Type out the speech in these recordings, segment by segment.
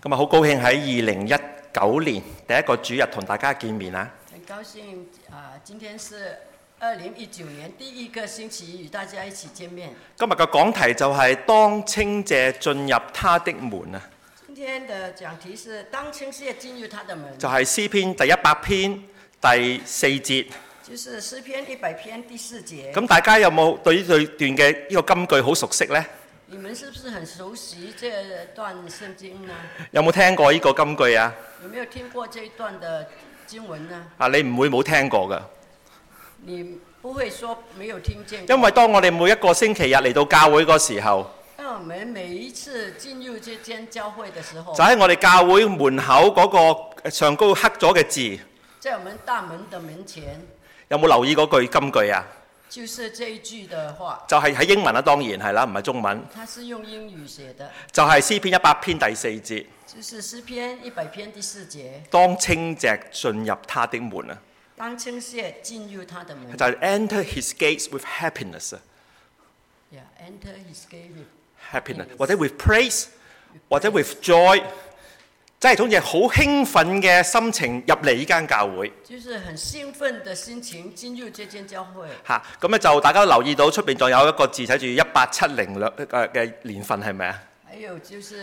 今日好高興喺2019年第一個主日同大家見面啊！ 很高興今天是2019年第一個星期與大家一起見面。 今日嘅講題就係當稱謝進入他的門啊！ 今天的講題是當稱謝進入他的門， 就係詩篇第100篇第4節。 就是詩篇100篇第4節。 咁大家有冇對呢段嘅呢個金句好熟悉呢？ 你們是不是很熟悉這段聖經呢？ 有冇聽過呢個金句啊？ 有沒有聽過這一段的經文呢？ 你唔會冇聽過㗎。 你不會說沒有聽見過。 因為當我哋每一個星期日嚟到教會嗰時候， 當我們每一次進入這間教會的時候， 就喺我哋教會門口嗰個上高刻咗嘅字， 在我們大門的門前， 有冇留意嗰句金句啊？ 就是這一句的話， 就係喺英文啦，當然係啦，唔係中文。 它是用英語寫的， 就係詩篇100篇第4節。 就是詩篇100篇第4節。 當稱謝進入他的門啊！ 當稱謝進入他的門， 就係 enter his gates with happiness 啊 enter his gate with ，happiness 或者 with praise 或者 with joy， 即係總之好興奮嘅心情入嚟呢間教會。 就是很興奮的心情進入這間教會。 咁咧就大家都留意到出邊仲有一個字寫住1870嘅年份係咪啊？ 還有就是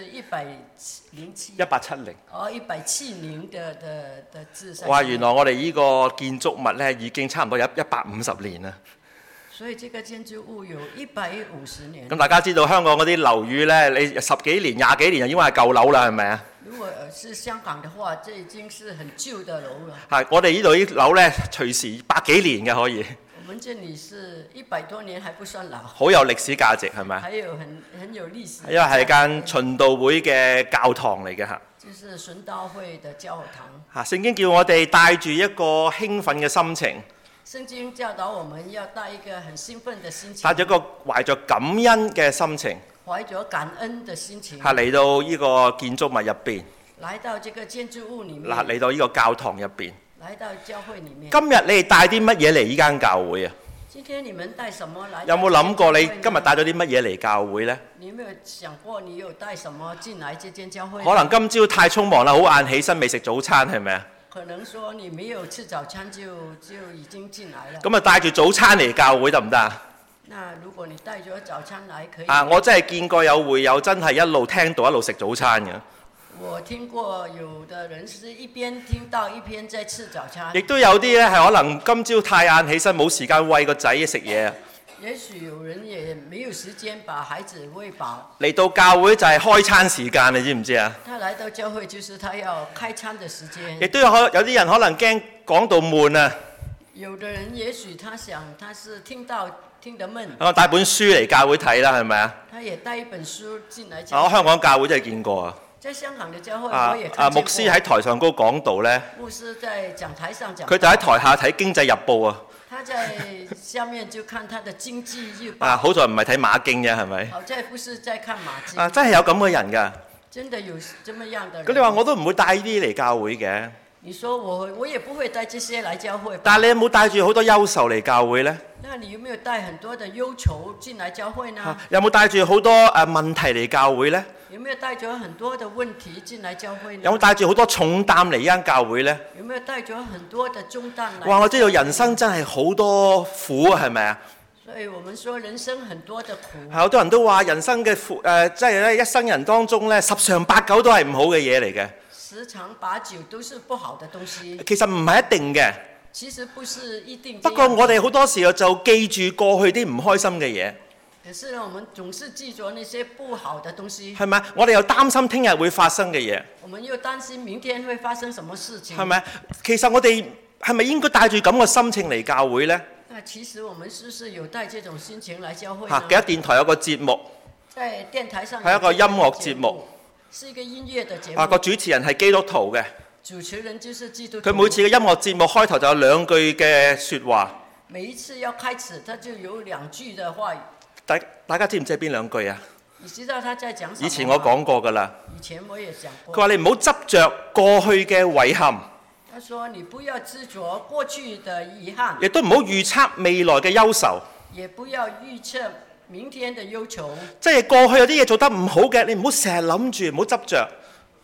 107。 1870。 哦，170的字上。 哇！原來我哋呢個建築物咧已經差唔多有150年啦。 所以這個建築物有150年。 咁大家知道香港嗰啲樓宇咧，你10幾年、20幾年就已經係舊樓啦，係咪啊？ 如果是香港的話，這已經是很舊的樓了。 係，我哋呢度啲樓咧，隨時100幾年嘅可以。 我們這裡是100多年還不算老。 好有歷史價值係咪？ 還有很有歷史。 因為係間循道會嘅教堂嚟嘅嚇。 就是循道會的教堂。 聖經叫我哋帶住一個興奮嘅心情。 聖經教導我們要帶一個很興奮的心情。 帶住一個懷着感恩嘅心情。 懷着感恩的心情。 嚟到呢個建築物入邊。 來到這個建築物裡面。 嚟到呢個教堂入邊。 來到教會裡面。 今日你哋帶啲乜嘢嚟呢間教會啊？ 今天你們帶什麼來？ 有冇諗過你今日帶咗啲乜嘢嚟教會呢？ 你有沒有想過你有帶什麼進來這間教會？ 可能今朝太匆忙啦，好晏起身未食早餐係咪啊？ 可能說你沒有吃早餐就已經進來了。 咁啊帶住早餐嚟教會得唔得啊？ 那如果你帶咗早餐來可以。 我真係見過有會友真係一路聽到一路食早餐嘅。 我聽過有的人是一邊聽到一邊在吃早餐。 亦都有啲咧係可能今朝太晏起身冇時間餵個仔食嘢。 也許有人也沒有時間把孩子餵飽。嚟到教會就係開餐時間，你知唔知啊？ 他來到教會就是他要開餐的時間。 亦都有啲人可能驚講到悶啊。 有的人也許他想他是聽得悶。 帶本書嚟教會睇啦，係咪啊？ 他也帶一本書進來教會。 香港教會真係見過啊。 在香港的教會我也看見過。 牧師喺台上高講道咧。 牧師在講台上講。 佢就喺台下睇《經濟日報》啊。 他在下面就看他的經濟日報。 好在唔係睇馬經啫，係咪？ 好在不是在看馬經。 真係有咁嘅人㗎。 真的有這麼樣的人。 咁你話我都唔會帶呢啲嚟教會嘅。 你說我也不會帶這些來教會。 但係你有冇帶住好多憂愁嚟教會呢？ 那你有沒有帶很多的憂愁進來教會呢？ 有冇帶住好多問題嚟教會呢？ 有沒有帶咗很多的問題進來教會呢？ 有冇帶住好多重擔嚟呢間教會呢？ 有沒有帶咗很多的重擔來？ 哇！我知道人生真係好多苦啊，係咪啊？ 所以我們說人生很多的苦。 好多人都話人生嘅苦即係咧一生人當中咧10常8九都係唔好嘅嘢嚟嘅。10常8九都是不好的東西。其實唔係一定嘅。 其實不是一定。 不過我哋好多時候就記住過去啲唔開心嘅嘢。 可是呢，我們總是記住那些不好的東西。 係咪？我哋又擔心聽日會發生嘅嘢。 我們又擔心明天會發生什麼事情。 係咪？其實我哋係咪應該帶住咁嘅心情嚟教會呢？ 其實我們是不是有帶這種心情來教會？ 記得電台有個節目。 在電台上。 係一個音樂節目。 是一個音樂的節目。 個主持人係基督徒嘅。 主持人就是基督徒。 佢每次嘅音樂節目開頭就有2句嘅説話。 每一次要開始，他就有2句的話語。 大家知唔知係邊2句啊？ 你知道他在講什麼？ 以前我講過㗎啦。 以前我也講過。 佢話你唔好執着過去嘅遺憾。 他說你不要執着過去的遺憾。 亦都唔好預測未來嘅憂愁。 也不要預測明天的憂愁。 即係過去有啲嘢做得唔好嘅，你唔好成日諗住，唔好執着。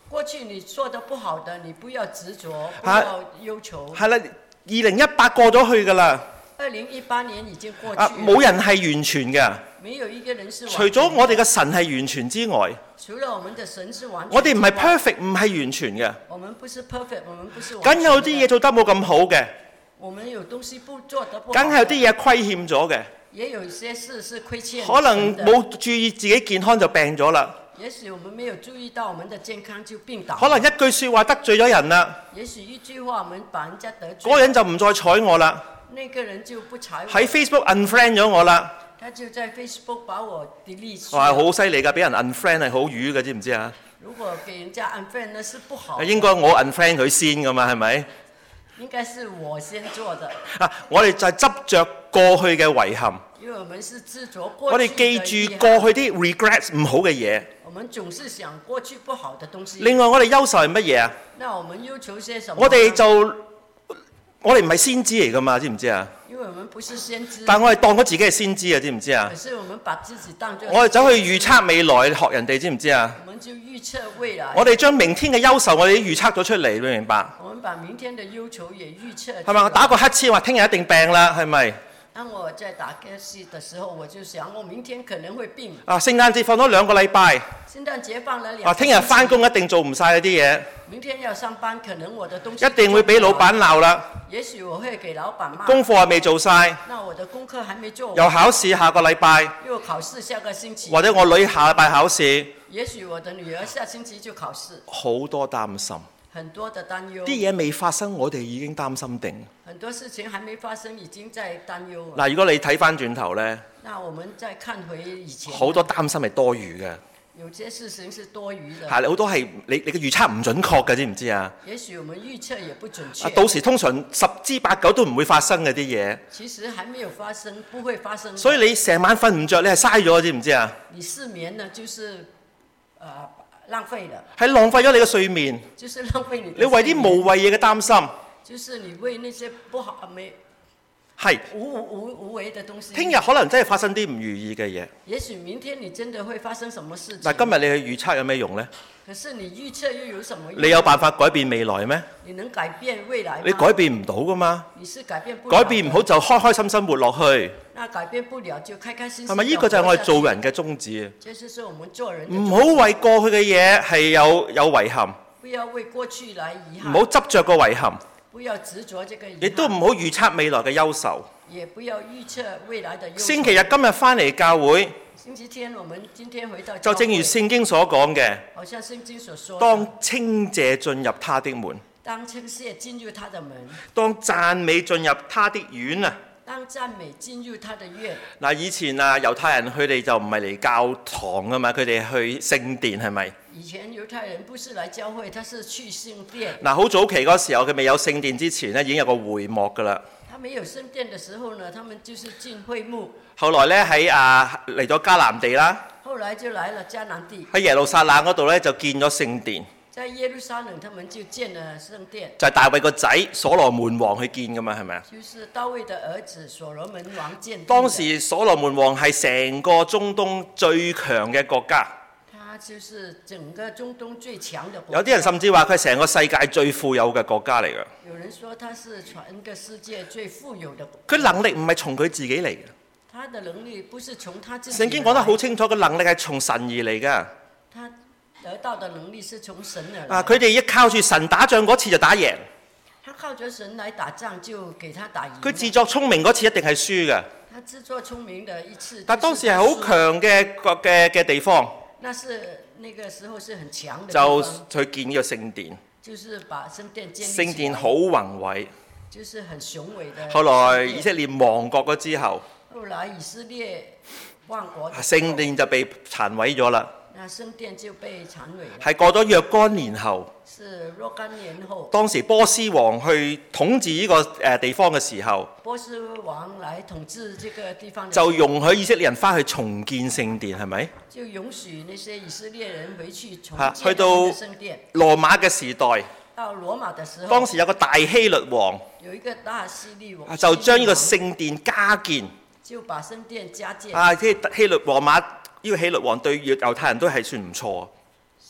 過去你做得不好的，你不要執着，不要憂愁。 係啦，2018過咗去㗎啦。 2018年已經過去了。 冇人係完全嘅。 沒有一個人是完全的。 除咗我哋嘅神係完全之外， 除了我們的神是完全之外， 我哋唔係 perfect， 唔係完全嘅。 我們不是 perfect， 我們不是完全的。 梗有啲嘢做得冇咁好嘅。 我們有東西不做得不好。 梗係有啲嘢虧欠咗嘅。 也有一些事是虧欠。 可能冇注意自己健康就病咗啦。 也許我們沒有注意到我們的健康就病倒。 可能一句説話得罪咗人啦。 也許一句話我們把人家得罪。 嗰個人就唔再睬我啦。 那個人就不睬我。 喺 Facebook unfriend 咗我啦。 他就在 Facebook 把我 delete。 哇，好犀利㗎！俾人 unfriend 係好瘀嘅，知唔知啊？ 如果給人家 unfriend 呢是不好。 應該我 unfriend 佢先㗎嘛，係咪？ 應該是我先做的。 我哋就係執着過去嘅遺憾。 因為我們是執着過去的。 我哋記住過去啲 regrets 唔好嘅嘢。 我們總是想過去不好的東西。 另外，我哋憂愁係乜嘢啊？ 那我們憂愁些什麼？ 我哋唔係先知嚟㗎嘛，知唔知啊？ 因為我們不是先知。 但我哋當咗自己係先知啊，知唔知啊？ 可是我們把自己當作。 我哋走去預測未來，學人哋，知唔知啊？ 我們就預測未來。 我哋將明天嘅憂愁，我哋都預測咗出嚟，明唔明白？ 我們把明天的憂愁也預測。 係咪？我打個乞嗤話聽日一定病啦，係咪？ 當我在打嗝的時候，我就想我明天可能會病。 聖誕節放咗2個禮拜。 聖誕節放了2個。 聽日返工一定做唔晒嗰啲嘢。 明天要上班，可能我的東西一定會俾老闆鬧啦。 也許我會給老闆罵。 功課未做晒。 那我的功課還沒做完。 又考試下個禮拜。 又考試下個星期。 或者我女下禮拜考試。 也許我的女兒下星期就考試。 好多擔心。 很多的擔憂。 啲嘢未發生，我哋已經擔心定。 很多事情還沒發生，已經在擔憂。 嗱，如果你睇翻轉頭呢， 那我們再看回以前。 好多擔心係多餘嘅。 有些事情是多餘的。 係，好多係你嘅預測唔準確嘅，知唔知啊？ 也許我們預測也不準確。 到時通常10之8九都唔會發生嘅啲嘢。 其實還沒有發生，不會發生。 所以你成晚瞓唔着，你係嘥咗，知唔知啊？ 你失眠呢，就是浪費了。 係浪費咗你嘅睡眠。 就是浪費你。 你為啲無謂嘢嘅擔心。 就是你為那些不好係無謂的東西。 聽日可能真係發生啲唔如意嘅嘢。 也許明天你真的會發生什麼事情。 但今日你去預測有咩用呢？ 可是你預測又有什麼用？ 你有辦法改變未來咩？ 你能改變未來嗎？ 你改變唔到噶嘛？ 你是改變不了。 改變唔好就開開心心活落去。 那改變不了就開開心心。 係咪？呢個就係我哋做人嘅宗旨啊！ 就是說我們做人。 唔好為過去嘅嘢係有遺憾。 不要為過去來遺憾。 唔好執着個遺憾。 不要執着這個遺憾。 亦都唔好預測未來嘅憂愁。 也不要預測未來的憂愁。 星期日今日翻嚟教會。 星期天我們今天回到教會。 就正如聖經所講嘅。 好像聖經所說。 當稱謝進入他的門。 當稱謝進入他的門。 當讚美進入他的院啊。 當讚美進入他的院。 嗱，以前猶太人佢哋就唔係嚟教堂啊嘛，佢哋去聖殿係咪？ 以前猶太人不是來教會，他是去聖殿。 嗱，好早期嗰時候，佢未有聖殿之前咧，已經有個會幕噶啦。 他沒有聖殿的時候呢，他們就是進會幕。 後來咧喺嚟咗迦南地啦。 後來就來了迦南地。 喺耶路撒冷嗰度咧就建咗聖殿。 在耶路撒冷，他們就建了聖殿。 就係大衛個仔所羅門王去建噶嘛，係咪啊？ 就是大衛的兒子所羅門王建。 當時所羅門王係成個中東最強嘅國家。 他就是整個中東最強的國家。 有啲人甚至話佢係成個世界最富有嘅國家嚟㗎。 有人說他是全個世界最富有的國佢家。 能力唔係從佢自己嚟嘅。 他的能力不是從他自己。 聖經講得好清楚，個能力係從神而嚟㗎。 他得到的能力是從神而來。 佢哋一靠住神打仗嗰次就打贏。 他靠着神來打仗就給他打贏。 佢自作聰明嗰次一定係輸㗎。 他自作聰明的一次。 但當時係好強嘅地方。 那是那個時候是很強的。 就去建呢個聖殿。 就是把聖殿建立。 聖殿好宏偉。 就是很雄偉的。 後來以色列亡國咗之後。 後來以色列亡國。 聖殿就被殘毀咗啦。 那聖殿就被殘毀了。 係過咗若干年後。 是若干年後。 當時波斯王去統治呢個地方嘅時候。 波斯王來統治這個地方。 就容許以色列人翻去重建聖殿，係咪？ 就允許那些以色列人回去重建去到聖殿。 羅馬嘅時代。 到羅馬的時候。 當時有個大希律王。 有一個大希律王。 就將呢個聖殿加建。 就把聖殿加建。 希律羅馬呢個希律王對猶太人都係算唔錯。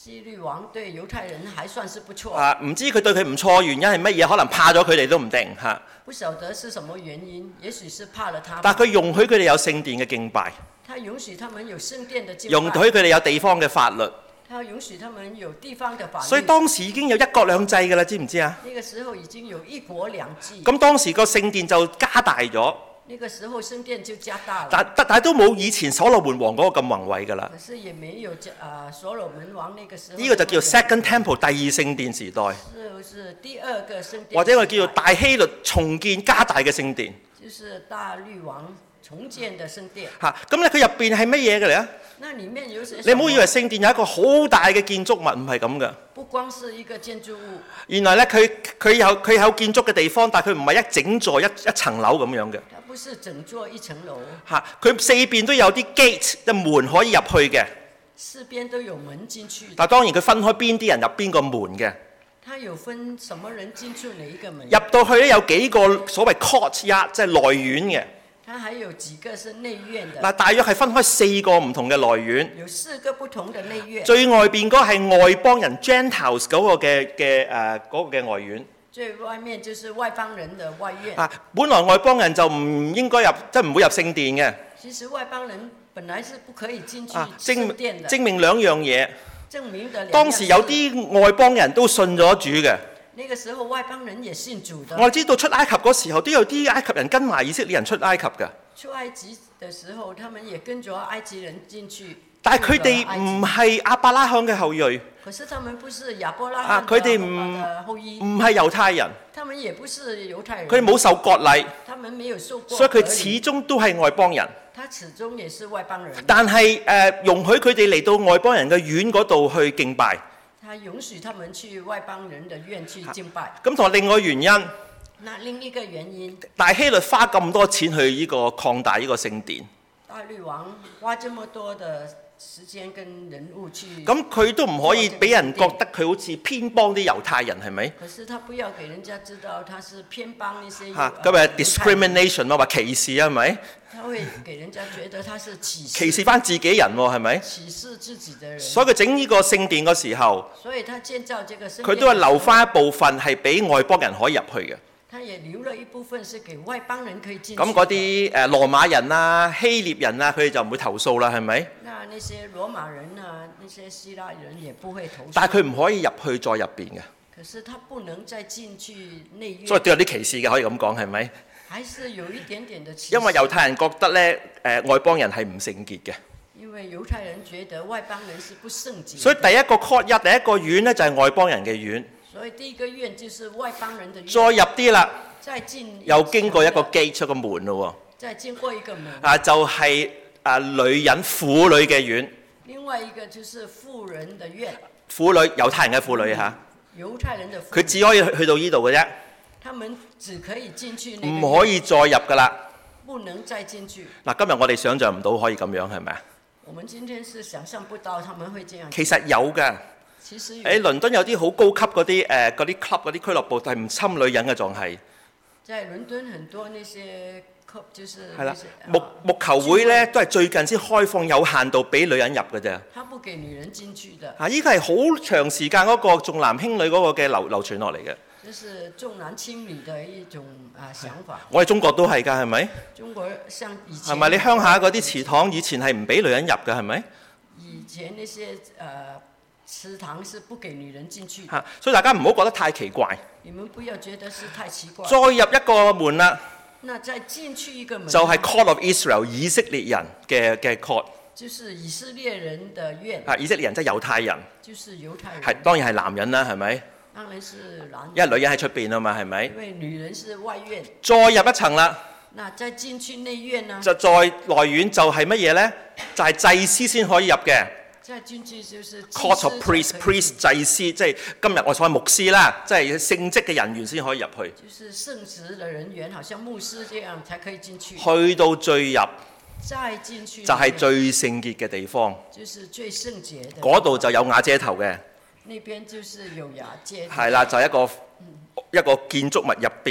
希律王對猶太人還算是不錯。 唔知佢對佢唔錯原因係乜嘢？可能怕咗佢哋都唔定嚇。 不曉得是什麼原因，也許是怕了他。 但係佢容許佢哋有聖殿嘅敬拜。 他允許他們有聖殿的敬拜。 容許佢哋有地方嘅法律。 他允許他們有地方的法律。 所以當時已經有一國兩制㗎啦，知唔知啊？ 那個時候已經有一國兩制。 咁當時個聖殿就加大咗。 那個時候聖殿就加大了。 但係都冇以前所羅門王嗰個咁宏偉㗎啦。 可是也沒有所羅門王那個時候。 呢個就叫 Second Temple 第二聖殿時代。 是第二個聖殿。 或者我叫做大希律重建加大嘅聖殿。 就是大律王重建的聖殿。 咁咧佢入邊係乜嘢嘅嚟啊？ 那裡面有什麼？ 你唔好以為聖殿有一個好大嘅建築物，唔係咁嘅。 不光是一個建築物。原來咧佢有建築嘅地方，但係佢唔係一整座一層樓咁樣嘅。 它不是整座一層樓。 佢四邊都有啲 gate 嘅門可以入去嘅。 四邊都有門進去。 但係當然佢分開邊啲人入邊個門嘅。 它有分什麼人進出哪一個門？ 入到去咧有幾個所謂 courtyard， 即係內院嘅。 它還有幾個是內院的。 嗱，大約係分開4個唔同嘅內院。 有4個不同的內院。 最外邊嗰係外邦人 Gentiles 嗰個嘅外院。 最外面就是外邦人的外院。 本來外邦人就唔應該入，即係唔會入聖殿嘅。 其實外邦人本來是不可以進去聖殿的。 證明兩樣嘢。 證明的兩樣。 當時有啲外邦人都信咗主嘅。 那個時候外邦人也信主的。 我知道出埃及嗰時候都有啲埃及人跟埋以色列人出埃及嘅。 出埃及的時候，他們也跟着埃及人進去。 但係佢哋唔係亞伯拉罕嘅後裔。 可是他們不是亞伯拉罕的後裔。 唔係猶太人。 他們也不是猶太人。 佢哋冇受割禮。 他們沒有受過。 所以佢始終都係外邦人。 他始終也是外邦人。但係容許佢哋嚟到外邦人嘅院嗰度去敬拜。 他允許他們去外邦人的院去敬拜。 咁同另外原因， 那另一個原因， 大希律花咁多錢去呢個擴大呢個聖殿。 大律王花這麼多的時間跟人物去。 咁佢都唔可以俾人覺得佢好似偏幫啲猶太人，係咪？ 可是他不要給人家知道他是偏幫一些。 咁咪 discrimination 啊，話歧視啊，係咪？ 他會給人家覺得他是歧視。 歧視翻自己人喎，係咪？ 歧視自己的人。 所以佢整呢個聖殿嘅時候， 所以他建造這個聖殿， 佢都係留翻一部分係俾外邦人可以入去嘅。 他也留了一部分是給外邦人可以進去。 咁嗰啲羅馬人啊、希臘人啊，佢哋就唔會投訴啦，係咪？ 那些羅馬人啊，那些希臘人也不會投訴。 但係佢唔可以入去再入邊嘅。 可是他不能再進去內院。 所以都有啲歧視嘅，可以咁講，係咪？ 還是有一點點的歧視。 因為猶太人覺得咧，外邦人係唔聖潔嘅。 因為猶太人覺得外邦人是不聖潔。 所以第一個 courtyard 第一個院咧就係外邦人嘅院。 所以第一個院就是外邦人的院。 再入啲啦， 再進又經過一個 gate 出個門咯喎。 再經過一個門。 就係女人婦女嘅院。 另外一個就是婦人的院。 婦女猶太人嘅婦女嚇。 猶太人的婦女。 佢只可以去到呢度嘅啫。 他們只可以進去。 唔可以再入㗎啦。 不能再進去。 嗱，今日我哋想像唔到可以咁樣，係咪啊？ 我們今天是想象不到他們會這樣。 其實有㗎。喺倫敦有啲好高級嗰啲club 嗰啲俱樂部係唔侵女人嘅，仲係。 在倫敦很多那些 club 就是係啦，木球會咧都係最近先開放有限度俾女人入嘅啫。 他不給女人進去的。 呢個係好長時間嗰個重男輕女嗰個嘅流傳落嚟嘅。 就是重男輕女的一種想法。 我哋中國都係㗎，係咪？ 中國像以前。 係咪？你鄉下嗰啲祠堂以前係唔俾女人入㗎，係咪？ 以前那些祠堂是不給女人進去。 所以大家唔好覺得太奇怪。 你們不要覺得是太奇怪。 再入一個門啦。 那再進去一個門。 就係 Court of Israel 以色列人嘅 court。 就是以色列人的院。 以色列人即係猶太人。 就是猶太人。 當然係男人啦，係咪？ 當然是男人。 因為女人喺出邊啊嘛，係咪？ 因為女人是外院。 再入一層啦。 那再進去內院呢？ 就再內院就係乜嘢咧？就係祭司先可以入嘅。 再進去就是 Court of priest 祭司，即係今日我所謂牧師啦，即係聖職嘅人員先可以入去。 就是聖職嘅人員，好像牧師這樣才可以進去。 去到最入。 再進去。 就係最聖潔嘅地方。 就是最聖潔的。 嗰度就有瓦遮頭嘅。 那邊就是有瓦遮頭。 係啦，就係一個建築物入邊。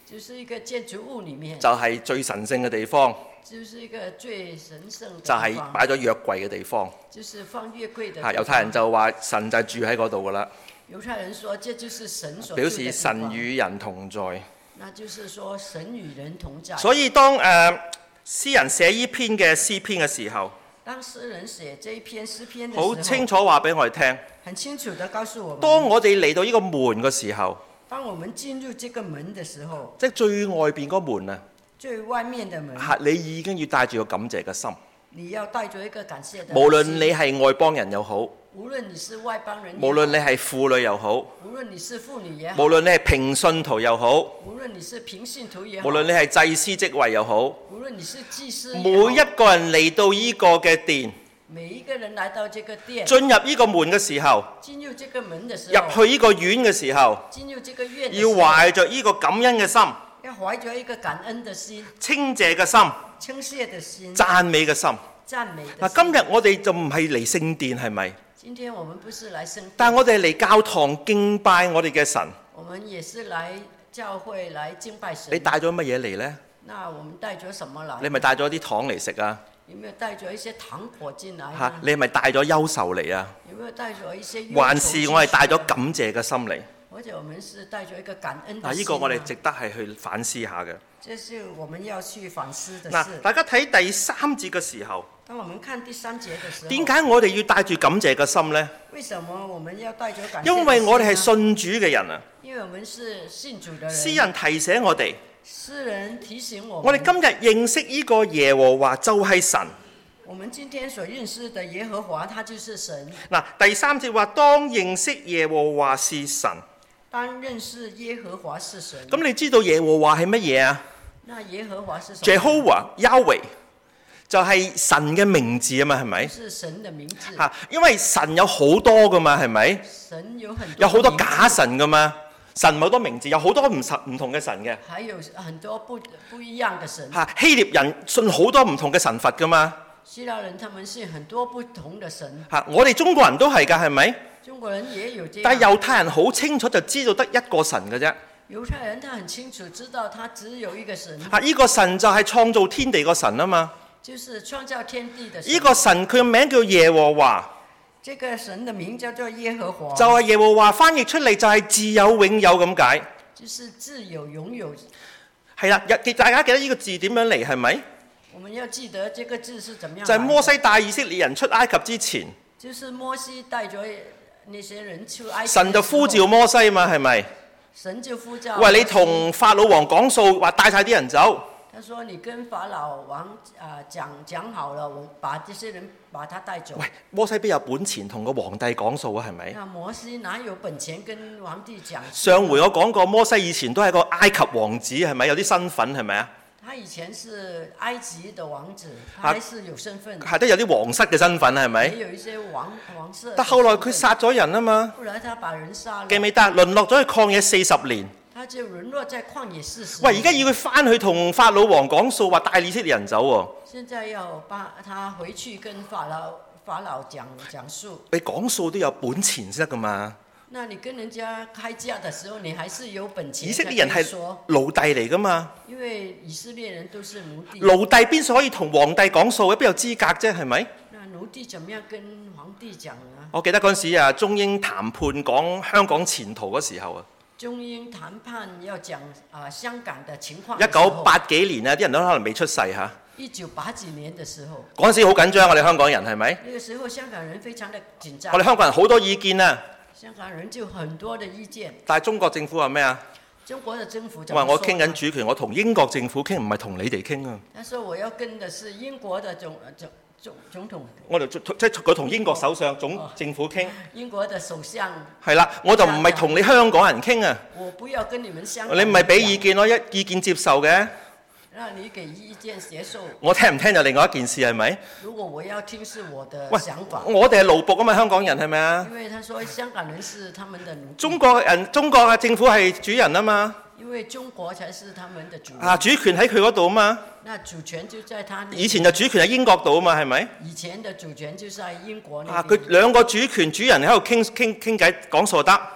就是一個建築物裡面， 就係最神聖嘅地方， 就是一個最神聖嘅地就係方， 擺咗約櫃嘅地方。 就是放約櫃嘅地嚇， 方。 猶太人就話神就係住喺嗰度噶啦， 猶太人說這就是神所住的表地方， 示神與人同在。 那就是說神與人同在。 所以當詩人寫呢篇嘅詩篇嘅時候， 當詩人寫這一篇詩篇嘅時候， 好清楚話俾我哋聽。 很清楚地告訴我們， 當我哋嚟到呢個門嘅時候， 當我們進入這個門的時候， 即係最外邊嗰門啊， 最外面的門， 你已經要帶住個感謝嘅心。 你要帶着一個感謝的心。 無論你係外邦人又好， 無論你是外邦人也好， 無論你係婦女又好， 無論你是婦女也好， 無論你係平信徒又好， 無論你是平信徒也好， 無論你係祭司職位又好， 無論你是祭司也好， 每一個人嚟到呢個嘅殿， 每一個人來到這個殿， 進入呢個門嘅時候， 進入這個門的時候， 入去呢個院嘅時候， 進入這個院的要時候， 懷着呢個感恩嘅心， 要懷着一個感恩的心， 稱謝嘅心， 稱謝的心， 讚美嘅心。 讚美的心。 嗱，今日我哋就唔係嚟聖殿，係咪？ 今天我們不是來聖殿， 但係我哋嚟教堂敬拜我哋嘅神。 我們也是來教會來敬拜神。 你帶咗乜嘢嚟呢？ 那我們帶咗什麼來？ 你咪帶咗啲糖嚟食啊？ 有沒有帶咗一些糖果進來？ 嚇，你係咪帶咗憂愁嚟啊？ 有沒有帶咗一些憂愁？ 還是我係帶咗感謝嘅心嚟？ 或者我們是帶咗一個感恩的心。 嗱，呢個我哋值得係去反思下嘅。 這是我們要去反思的嗱， 事。 大家睇第3節嘅時候， 當我們看第3節的時候， 點解我哋要帶住感謝嘅心呢？ 為什麼我們要帶著感謝的心呢？ 因為我哋係信主嘅人啊！ 因為我們是信主的人。 詩人提醒我哋， 詩人提醒我們， 我哋今日認識呢個耶和華就係神。 我們今天所認識的耶和華，他就是神。 嗱，第3節話當認識耶和華是神。 當認識耶和華是神。 咁你知道耶和華係乜嘢啊？ 那耶和華是什麼 Jehovah Yahweh 就係神嘅名字啊嘛，係咪？ 是神的名字。 嚇，因為神有好多噶嘛，係咪？ 神有很多， 有好多假神噶嘛，神冇好多名字，有好多唔同嘅神嘅。 還有很多不一樣的神。 嚇，希臘人信好多唔同嘅神佛噶嘛。 希臘人他們信很多不同的神。 嚇，我哋中國人都係㗎，係咪？ 中國人也有這樣。 但係猶太人好清楚就知道得一個神嘅啫。 猶太人他很清楚知道他只有一個神。 嚇，呢個神就係創造天地個神啊嘛。 就是創造天地的神。 呢個神佢嘅名叫耶和華。 這個神的名叫做耶和華。 就係耶和華翻譯出嚟就係自有永有咁解。 就是自有永有。 係啦，大家記得呢個字點樣嚟係咪？ 我們要記得這個字是怎麼樣。 就係摩西帶以色列人出埃及之前。 就是摩西帶咗那些人出埃及。 神就呼召摩西嘛，係咪？ 神就呼召。 喂，你同法老王講數，話帶晒啲人走。 他說：你跟法老王講好了，我把這些人把他帶走。 喂，摩西邊有本錢同個皇帝講數啊？係咪？ 那摩西哪有本錢跟皇帝講？ 上回我講過，摩西以前都係個埃及王子，係咪？有啲身份係咪啊？ 他以前是埃及的王子，他還是有身份。 係都有啲皇室嘅身份係咪？ 也有一些王室。 但後來佢殺咗人啊嘛。 後來他把人殺了。 記唔記得？淪落咗去曠野40年。 他就淪落在曠野40年。 喂，而家要佢翻去同法老王講數，話帶以色列人走喎。 現在要把他回去跟法老講數。 你講數都有本錢先得噶嘛。 那你跟人家開價的時候，你還是有本錢。 以色列人係奴隸嚟噶嘛。 因為以色列人都是奴隸。 奴隸邊所可以同皇帝講數？邊有資格啫？係咪？ 那奴隸怎麼樣跟皇帝講啊？ 我記得嗰陣時啊，中英談判講香港前途嗰時候啊。 中英談判要講香港的情況。 1980幾年啊，啲人都可能未出世嚇。 1980幾年的時候。 嗰陣時好緊張，我哋香港人係咪？ 那個時候香港人非常的緊張。 我哋香港人好多意見啊。 香港人就很多的意見。 但係中國政府話咩啊？ 中國的政府就話我傾緊主權，我同英國政府傾，唔係同你哋傾啊。 他說我要跟的是英國的總統。 我哋即係佢同英國首相政府傾。 英國的首相。 係啦，我就唔係同你香港人傾啊。 我不要跟你們香港人。 你唔係俾意見咯，意見接受嘅。 那你給意見接受。 我聽唔聽就另外一件事係咪？ 如果我要聽是我的想法。 我哋係奴僕啊嘛，香港人係咪啊？ 因為他說香港人是他們的奴。 中國嘅政府係主人啊嘛。 因為中國才是他們的主人。 主權喺佢嗰度啊嘛。 那主權就在他。 以前就主權喺英國度啊嘛，係咪？ 以前的主權就在英國那邊。 佢兩個主人喺度傾偈講數得。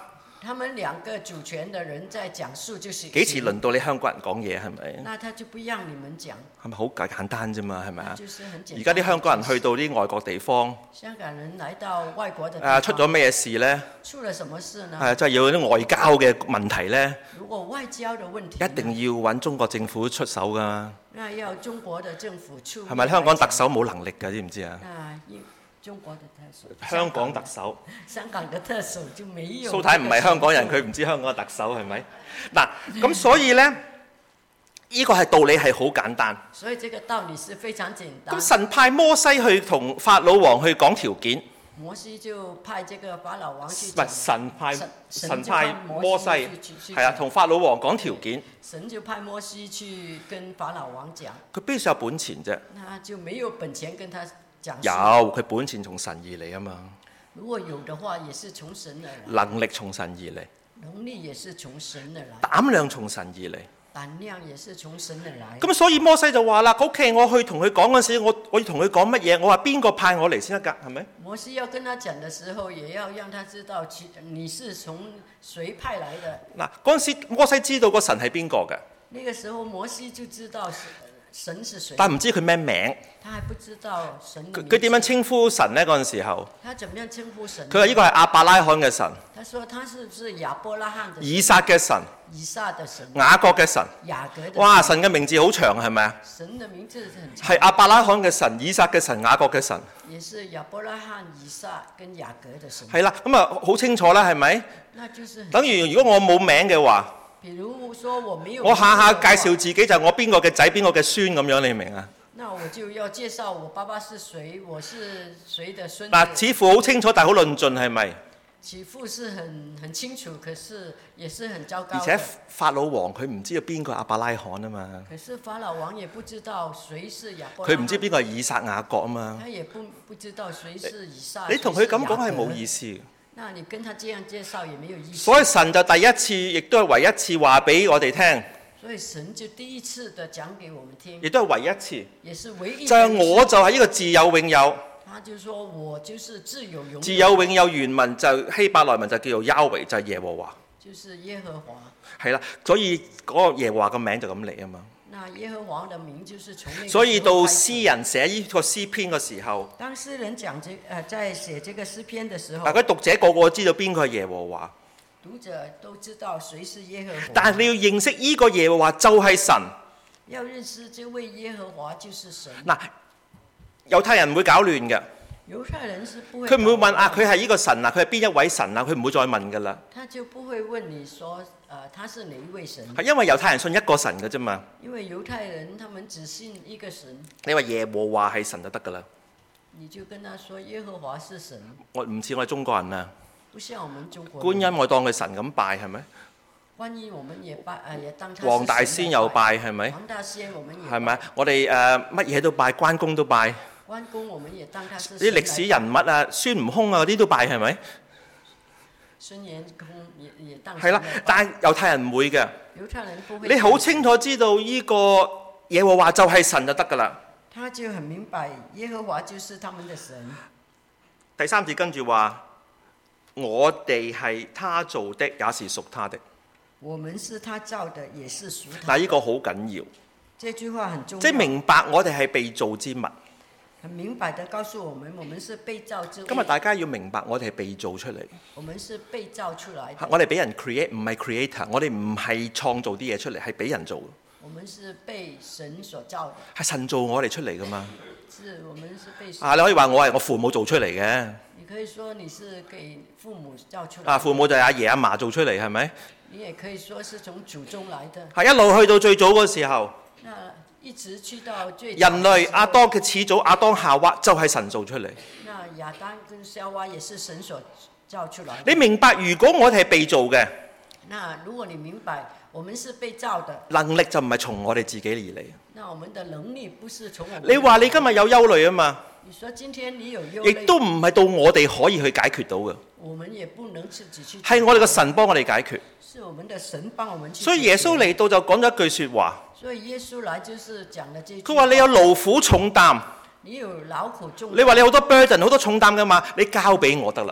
他們兩個主權的人在講述就是幾時輪到你香港人講嘢係咪？ 那他就不讓你們講。 係咪好簡單啫嘛？係咪啊？ 就是很簡單。 而家啲香港人去到啲外國地方， 香港人來到外國的地方， 出咗咩事咧？ 出了什麼事呢？ 係就係要啲外交嘅問題咧。 如果外交的問題， 一定要揾中國政府出手㗎。 那要中國的政府出。 係咪香港特首冇能力㗎？知唔知啊？ 中國的特首。 香港特首。 香港的特首就沒有。 蘇太唔係香港人，佢唔知香港嘅特首係咪？嗱，咁所以咧，呢個係道理係好簡單。 所以這個道理是非常簡單。 咁神派摩西去同法老王去講條件。 摩西就派這個法老王去。 唔係神派摩西係啊，同法老王講條件。 神就派摩西去跟法老王講。 佢邊度有本錢啫？ 那就沒有本錢跟他講。 有，佢本錢從神而嚟啊嘛。 如果有的話，也是從神而來。 能力從神而嚟。 能力也是從神而來。 膽量從神而嚟。 膽量也是從神而來。 咁所以摩西就話啦 ：，OK， 我去同佢講嗰陣時，我要同佢講乜嘢？我話邊個派我嚟先得㗎？係咪？ 摩西要跟他講的時候，也要讓他知道你是從誰派來的。 嗱，嗰陣時摩西知道個神係邊個㗎？ 那個時候摩西就知道神是誰。 但唔知佢咩名。 他還不知道神。 佢點樣稱呼神呢？嗰陣時候。 他怎麼樣稱呼神？ 佢話呢個係亞伯拉罕嘅神。 他說他是不是亞伯拉罕的神？ 以撒嘅神。 以撒的神。 雅各嘅神。 雅各的神。 哇！神嘅名字好長係咪啊？ 神的名字是很長。 係亞伯拉罕嘅神、以撒嘅神、雅各嘅神。 也是亞伯拉罕、以撒跟雅各的神。 係啦，咁啊好清楚啦，係咪？ 那就是等於如果我冇名嘅話， 比如說我沒有， 我下下介紹自己就係我邊個嘅仔、邊個嘅孫咁樣，你明啊？ 那我就要介紹我爸爸是誰，我是誰的孫。 嗱，似乎好清楚，但係好論盡，係咪？ 似乎是很清楚，可是也是很糟糕。 而且法老王佢唔知道邊個亞伯拉罕啊嘛。 可是法老王也不知道誰是亞伯拉罕。 佢唔知邊個係以撒雅各啊嘛。 他也不知道誰是以撒。 你同佢咁講係冇意思。 那你跟他這樣介紹也沒有意思。 所以神就第一次，亦都係唯一一次話俾我哋聽。 所以神就第一次的講給我們聽。 亦都係唯一一次。 也是唯一。 就係我就係呢個自有永有。 他就說我就是自有永有。 自有永有原文就希伯來文就叫做Yahweh，就係耶和華。 就是耶和華。 係啦，所以嗰個耶和華嘅名就咁嚟啊嘛。 那耶和華的名就是從那個。 所以到詩人寫呢個詩篇嘅時候， 當詩人講在寫這個詩篇的時候， 嗱，嗰讀者個個知道邊個係耶和華。 讀者都知道誰是耶和華。 但係你要認識呢個耶和華就係神。 要認識這位耶和華就是神。 嗱，猶太人唔會搞亂嘅。 猶太人是不會。 佢唔會問啊，佢係呢個神啊，佢係邊一位神啊？佢唔會再問㗎啦。 他就不會問你說，他是哪一位神？ 係因為猶太人信一個神㗎啫嘛。 因為猶太人他們只信一個神。 你話耶和華係神就得㗎啦。 你就跟他說耶和華是神。 我唔似我哋中國人啊。 不像我們中國人。 觀音我當佢神咁拜係咪？ 觀音我們也拜，也當他是神。 黃大仙又拜係咪？ 黃大仙我們也。 係咪？我哋乜嘢都拜，關公都拜。 關公我們也當他是。 啲歷史人物啊，孫悟空啊嗰啲都拜係咪？ 孫悟空也當。 係啦，但係猶太人唔會嘅。 猶太人不會。 你好清楚知道呢個耶和華就係神就得㗎啦。 他就很明白耶和華就是他們的神。 第三節跟住話，我哋係他做的，也是屬他的。 我們是他造的，也是屬他的。 嗱，呢個好緊要。 這句話很重要。 即係明白我哋係被造之物。 很明白地告訴我們是被造之物。 今日大家要明白，我哋係被造出嚟。 我們是被造出來的。 我哋俾人 create， 唔係 creator。我哋唔係創造啲嘢出嚟，係俾人做。 我們是被神所造的。 係神造我哋出嚟噶嘛？ 是，我們是被神。 你可以話我係我父母做出嚟嘅。 你可以說你是給父母造出來。 父母就係阿爺阿嫲做出嚟，係咪？ 你也可以說是從祖宗來的。 係一路去到最早嗰時候。 那一直去到最。 人類亞當嘅始祖亞當夏娃就係神造出嚟。 那亞當跟夏娃也是神所造出來。 你明白，如果我哋係被造嘅。 那如果你明白，我們是被造的。 能力就唔係從我哋自己而嚟。 那我們的能力不是從我們。 你話你今日有憂慮啊嘛？ 你說今天你有憂慮。 亦都唔係到我哋可以去解決到嘅。 我們也不能自己去。 係我哋嘅神幫我哋解決。 是我們的神幫我們去。 所以耶穌嚟到就講咗一句説話。 所以耶穌來就是講了這句。 佢話你有勞苦重擔。 你有勞苦重擔。 你話你好多 burden 好多重擔㗎嘛？你交俾我得啦。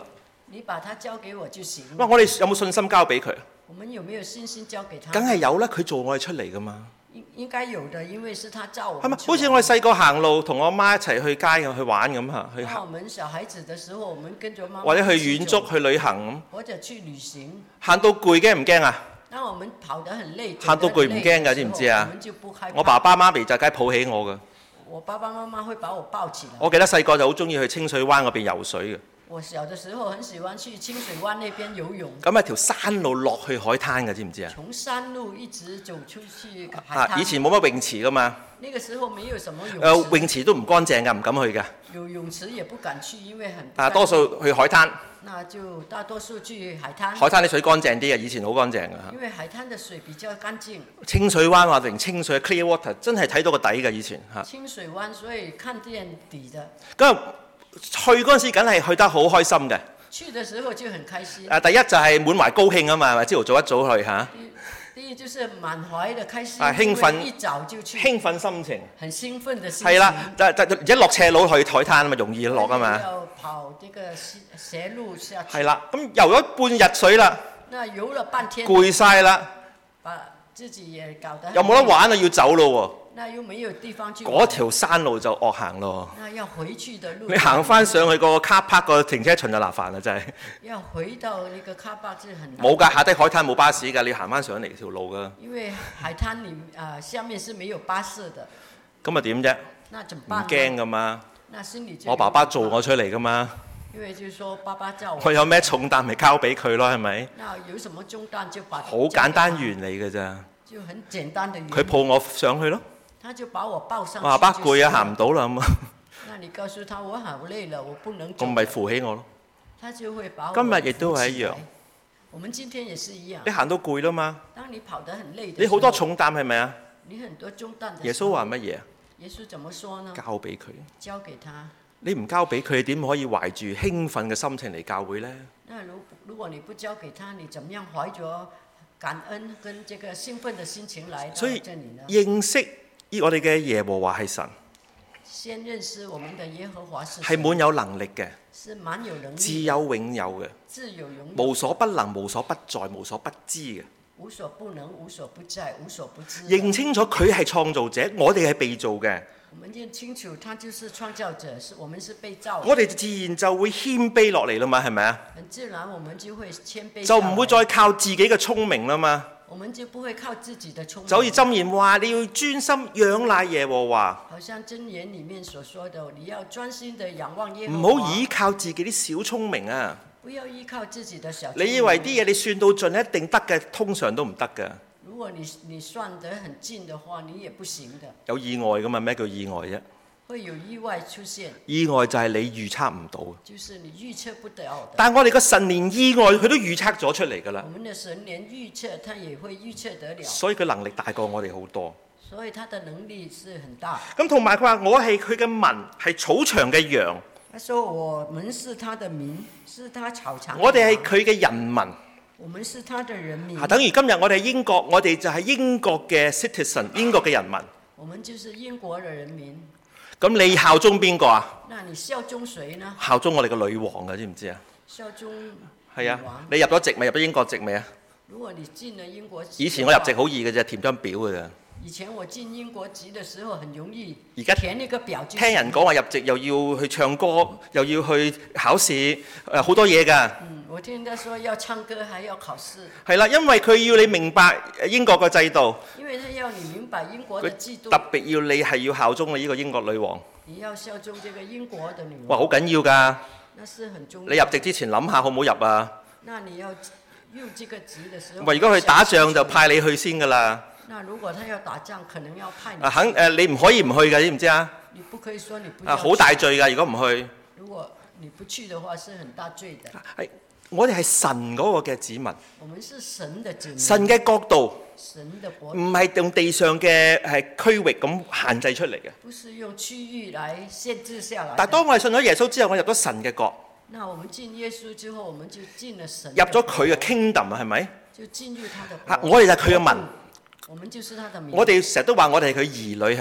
你把它交給我就行。 哇！我哋有冇信心交俾佢？ 我們有沒有信心交給他？ 梗係有啦，佢做我哋出嚟噶嘛。 應該有的，因為是他造我們。 係咪？好似我哋細個行路，同我媽一齊去街去玩咁嚇，去行。 我們小孩子的時候，我們跟着媽媽。 或者去遠足去旅行咁。 或者去旅行。 行到攰驚唔驚啊？ 當我們跑得很累。 行到攰唔驚㗎，知唔知啊？ 我們就不害怕。 我爸爸媽咪就梗係抱起我㗎。 我爸爸媽媽會把我抱起來。 我記得細個就好中意去清水灣嗰邊游水嘅。 我小的時候很喜歡去清水灣那邊游泳。 咁係條山路落去海灘嘅，知唔知啊？ 從山路一直走出去海灘。 以前冇乜泳池噶嘛。 那個時候沒有什麼泳池。 泳池都唔乾淨㗎，唔敢去㗎。 有泳池也不敢去，因為很。 多數去海灘。 那就大多數去海灘。 海灘啲水乾淨啲嘅，以前好乾淨㗎。 因為海灘的水比較乾淨。 清水灣話定清水 clear water 真係睇到個底㗎，以前嚇。 清水灣所以看見底的。 咁去嗰陣時，梗係去得好開心嘅。 去的時候就很開心。 第一就係滿懷高興啊嘛，咪朝頭早一早去嚇。 第一就是滿懷的開心。 興奮。 一早就去。 興奮心情。 很興奮的心情。 係啦，而且落斜路去海灘啊嘛，容易落啊嘛。 要跑呢個斜路下去。 係啦，咁游咗半日水啦。 那游了半天。 攰晒啦。 把自己也搞得。 又冇得玩啊，要走咯喎。 那又沒有地方去。 嗰條山路就惡行咯。 那要回去的路。 你行翻上去個卡帕個停車場就麻煩啦，真係。 要回到那個卡帕是很難。 冇㗎，下低海灘冇巴士㗎，你行翻上嚟條路㗎。 因為海灘下面是沒有巴士的。 咁啊點啫？ 那怎麼辦？ 唔驚㗎嘛。 那心裡就。 我爸爸做我出嚟㗎嘛。 因為就是說爸爸叫我。 我有咩重擔咪交俾佢咯，係咪？ 那有什麼重擔就把。 好簡單原理㗎咋。 就很簡單的原理。 佢抱我上去咯。 他就把我抱上去。 我爸爸攰啊，行唔到啦咁啊。 那你告訴他我好累了，我不能走。 咁咪扶起我咯。 他就會把我。 今日亦都係一樣。 我們今天也是一樣。 你行到攰啦嘛。 當你跑得很累。 你好多重擔係咪啊？ 你很多重擔。 耶穌話乜嘢？ 耶穌怎麼說呢？ 交俾佢。 交給他。 你唔交俾佢，點可以懷住興奮嘅心情嚟教會呢？ 那如果你不交給他，你怎麼樣懷着感恩跟這個興奮的心情來到這裡呢？ 所以認識我哋嘅耶和華係神。 先認識我們的耶和華是神。 係滿有能力嘅。 是滿有能力。 自有永有嘅。 自有永有。 無所不能、無所不在、無所不知嘅。 無所不能、無所不在、無所不知。 認清楚佢係創造者，我哋係被造嘅。 我們認清楚，他就是創造者，我們是被造。 我哋自然就會謙卑落嚟啦嘛，係咪啊？ 很自然，我們就會謙卑。 就唔會再靠自己嘅聰明啦嘛。 我們就不會靠自己的聰明。 就好似箴言話，你要專心仰賴耶和華。 好像箴言裡面所說的，你要專心的仰望耶和華。 唔好依靠自己啲小聰明啊！ 不要依靠自己的小聰明。 你以為啲嘢你算到盡一定得嘅，通常都唔得㗎。 如果你算得很盡的話，你也不行的。 有意外㗎嘛？咩叫意外啫？ 會有意外出現。 意外就係你預測唔到。 就是你預測不到的。 但係我哋個神連意外佢都預測咗出嚟㗎啦。 我們的神連預測，他也會預測得了。 所以佢能力大過我哋好多。 所以他的能力是很大。 咁同埋佢話：我係佢嘅民，係草場嘅羊。 他說：我們是他的民，是他草場。 我哋係佢嘅人民。 我們是他的人民。 等於今日我哋英國，我哋就係英國嘅 citizen， 英國嘅人民。 我們就是英國嘅人民。 咁你效忠邊個啊？ 那你效忠誰呢？ 效忠我哋嘅女王嘅，知唔知啊？ 效忠女王。 係啊，你入咗籍未？入咗英國籍未啊？ 如果你進了英國籍， 以前我入籍好易嘅啫，填張表嘅啫。 以前我進英國籍嘅時候很容易， 而家填一個表就。 聽人講話入籍又要去唱歌，又要去考試，好多嘢㗎。 我聽他說要唱歌，還要考試。 係啦，因為佢要你明白英國嘅制度。 因為他要你明白英國嘅制度。 特別要你係要效忠呢個英國女王。 你要效忠這個英國嘅女王。 哇，好緊要㗎！ 那是很重要。 你入籍之前諗下好唔好入啊？ 那你要入這個籍嘅時候。 如果佢打仗就派你去先㗎啦。 那如果他要打仗，可能要派你。 你唔可以唔去㗎，知唔知啊？ 你不可以說你不。 好大罪㗎！如果唔去。 如果你不去的話，是很大罪的。 係，我哋係神嗰個嘅子民。 我們是神的子民。 神嘅國度。 神的國度。 唔係用地上嘅區域咁限制出嚟嘅。 不是用區域來限制下來。 但係當我哋信咗耶穌之後，我入咗神嘅國。 那我們進耶穌之後，我們就進了神。 入咗佢嘅 kingdom 啊，係咪？ 就進入他的國。 我哋就係佢嘅民。 我們就是他的民。 我哋成日都話我哋係佢兒女，係咪？ 我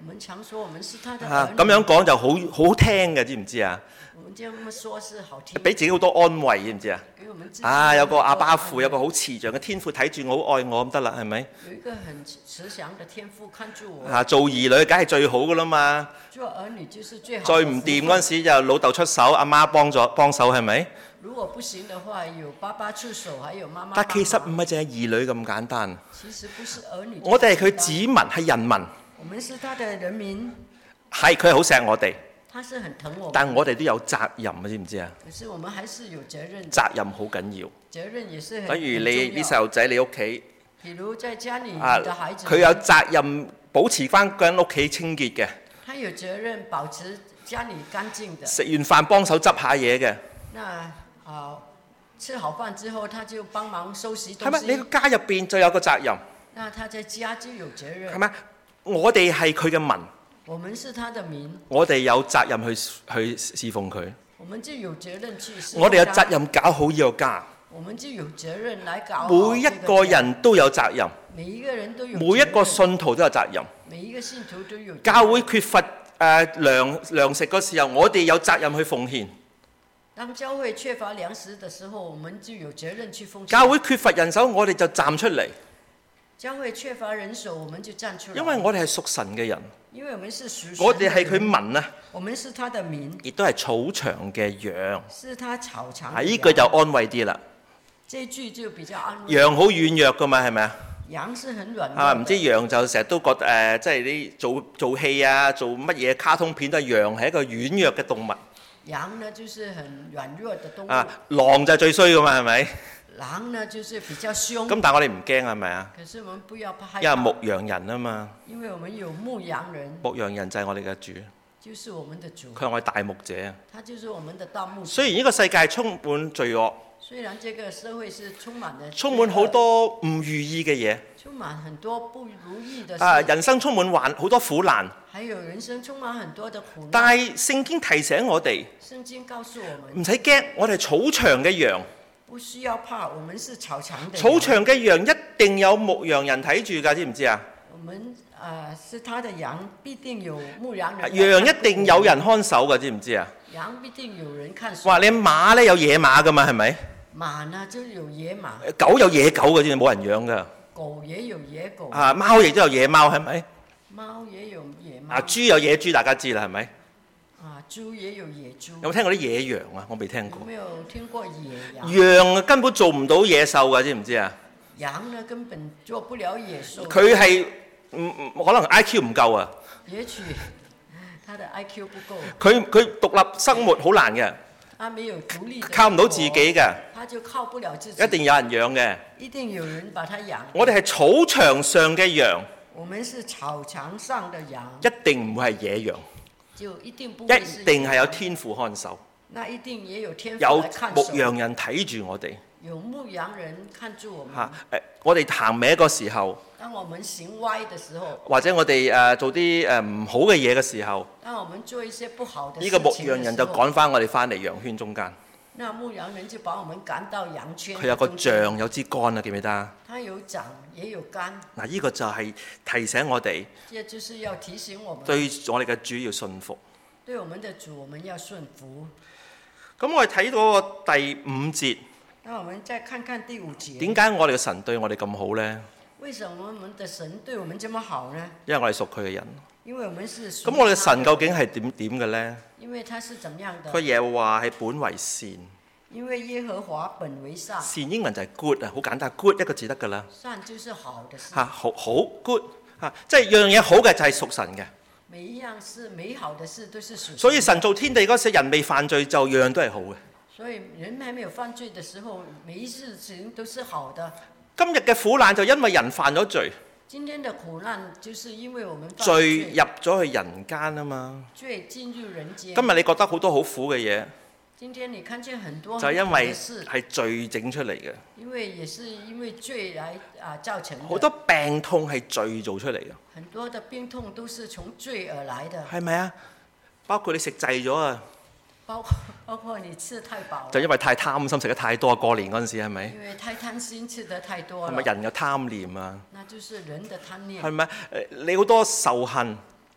我們常說我們是他的嚇， 兒女。 咁樣講就好聽嘅，知唔知啊？ 我們這麼說是好聽。 俾自己好多安慰，知唔知啊？ 給我們自己有個阿爸父，有個好慈祥嘅天父睇住我，好愛我咁得啦，係咪？ 有一個很慈祥的天父看住我。 做兒女梗係最好噶啦嘛。 做兒女就是最好。 再唔掂嗰陣時就老豆出手，阿媽幫手，係咪？ 如果不行的話，有爸爸出手，還有媽媽。 但其實唔係淨係兒女咁簡單。 其實不是兒女。 我哋係佢子民，係人民。 我們是他的人民。 係，佢係好錫我哋。 他是很疼我們。 但我哋都有責任，知唔知啊？ 可是我們還是有責任。 責任好緊要。 責任也是很。 等於你啲細路仔，你屋企。 譬如在家裏，你的孩子。 佢有責任保持翻間屋企清潔嘅。 他有責任保持家裏乾淨的。 食完飯幫手執下嘢嘅。 那吃好飯之後，他就幫忙收拾東西。 係咪？你個家入邊就有個責任。 那他在家就有責任。 係咪？我哋係佢嘅民。 我們是他的民。我哋有責任去侍奉佢。 我們就有責任去侍奉他。 我哋有責任搞好呢個家。 我們就有責任來搞好。 每一個人都有責任。 每一個人都有責任。 每一個信徒都有責任。 每一個信徒都有責任。 教會缺乏糧食嗰時候，我哋有責任去奉獻。 當教會缺乏糧食的時候，我們就有責任去奉獻。 教會缺乏人手，我哋就站出嚟。 教會缺乏人手，我們就站出來。 因為我哋係屬神嘅人。 因為我們是屬神。 我哋係佢民啊。 我們是他的民。亦都係草場嘅羊。 是他草場。 呢句就安慰啲啦。 這句就比較安慰。 羊好軟弱噶嘛，係咪啊？ 羊是很軟弱。 唔知羊就成日都覺得即係啲做戲啊，做乜嘢卡通片都係羊係一個軟弱嘅動物。 羊呢就是很軟弱的動物。 狼就係最衰噶嘛，係咪？ 狼呢就是比較兇。 咁但係我哋唔驚係咪啊？ 可是我們不要怕。 因為牧羊人啊嘛。 因為我們有牧羊人。 牧羊人就係我哋嘅主。 就是我們的主。 佢係我哋大牧者。 他就是我們的大牧者。 雖然呢個世界充滿罪惡。 雖然這個社會是充滿好多唔如意嘅嘢。 充滿很多不如意的事。 人生充滿好多苦難。 還有人生充滿很多的苦難。 但係聖經提醒我哋。 聖經告訴我們。 唔使驚，我哋係草場嘅羊。 不需要怕，我們是草場的羊。 草場嘅羊一定有牧羊人睇住㗎，知唔知啊？ 我們是他的羊，必定有牧羊人。 羊一定有人看守㗎，知唔知啊？ 羊必定有人看守。 話你馬咧有野馬㗎嘛，係咪？ 馬呢就有野馬。 狗有野狗嘅，知唔知？冇人養㗎。 狗也有野狗。 貓亦都有野貓，係咪？ 貓也有野貓。 豬有野豬，大家知啦，係咪？ 豬也有野豬。 有冇聽過啲野羊啊？我未聽過。 有沒有聽過野羊？ 羊根本做唔到野獸㗎，知唔知啊？ 羊呢根本做不了野獸。 佢係可能 IQ 唔夠啊。 也許他的 IQ 不夠。 佢獨立生活好難嘅。 他沒有獨立。 靠唔到自己嘅。 他就靠不了自己。 一定有人養嘅。 一定有人把他養。 我哋係草場上嘅羊。 我們是草場上的羊。 一定唔會係野羊。 就一定不會是野羊。 一定係有天父看守。 那一定也有天父來看守。 有牧羊人睇住我哋。 有牧羊人看住我們。 我哋行歪個時候。 當我們行歪的時候。 或者我哋做啲唔好嘅嘢嘅時候。 當我們做一些不好的事情。 呢個牧羊人就趕翻我哋翻嚟羊圈中間。 那牧羊人就把我們趕到羊圈。 佢有個杖，有支竿啊，記唔記得？ 他有杖，也有竿。 嗱，呢個就係提醒我哋。 這就是要提醒我們。 對我哋嘅主要信服。 對我們的主，我們要順服。 咁我哋睇到個第5節。 那我們再看看第5節。 點解我哋嘅神對我哋咁好呢？ 為什麼我們的神對我們這麼好呢？ 因為我哋屬佢嘅人。 因為我們是屬。 咁我哋嘅神究竟係點嘅呢？ 因為他是怎麼樣的？ 佢耶和華係本為善。 因為耶和華本為善。 善英文就係 good 啊，好簡單 ，good 一個字得㗎啦。 善就是好的事。 好 good 即係樣嘢好嘅就係屬神嘅。 每一樣是美好的事都是屬神。 所以神造天地嗰時，人未犯罪就樣樣都係好嘅。 所以人還沒有犯罪的時候，每一事情都是好的。 今日嘅苦難就因為人犯咗罪。 今天的苦難就是因為我們罪入咗去人間啊嘛。 罪進入人間。 今日你覺得好多好苦嘅嘢。 今天你看見很多就係因為係罪整出嚟嘅。 因為也是因為罪來造成的。 好多病痛係罪做出嚟嘅。 很多的病痛都是從罪而來的。 係咪啊？包括你食滯咗啊。 包括你吃太飽。 就因為太貪心，食得太多啊！過年嗰陣時係咪？ 因為太貪心，吃得太多了。 係咪人有貪念啊？ 那就是人的貪念。 係咪？你好多仇恨。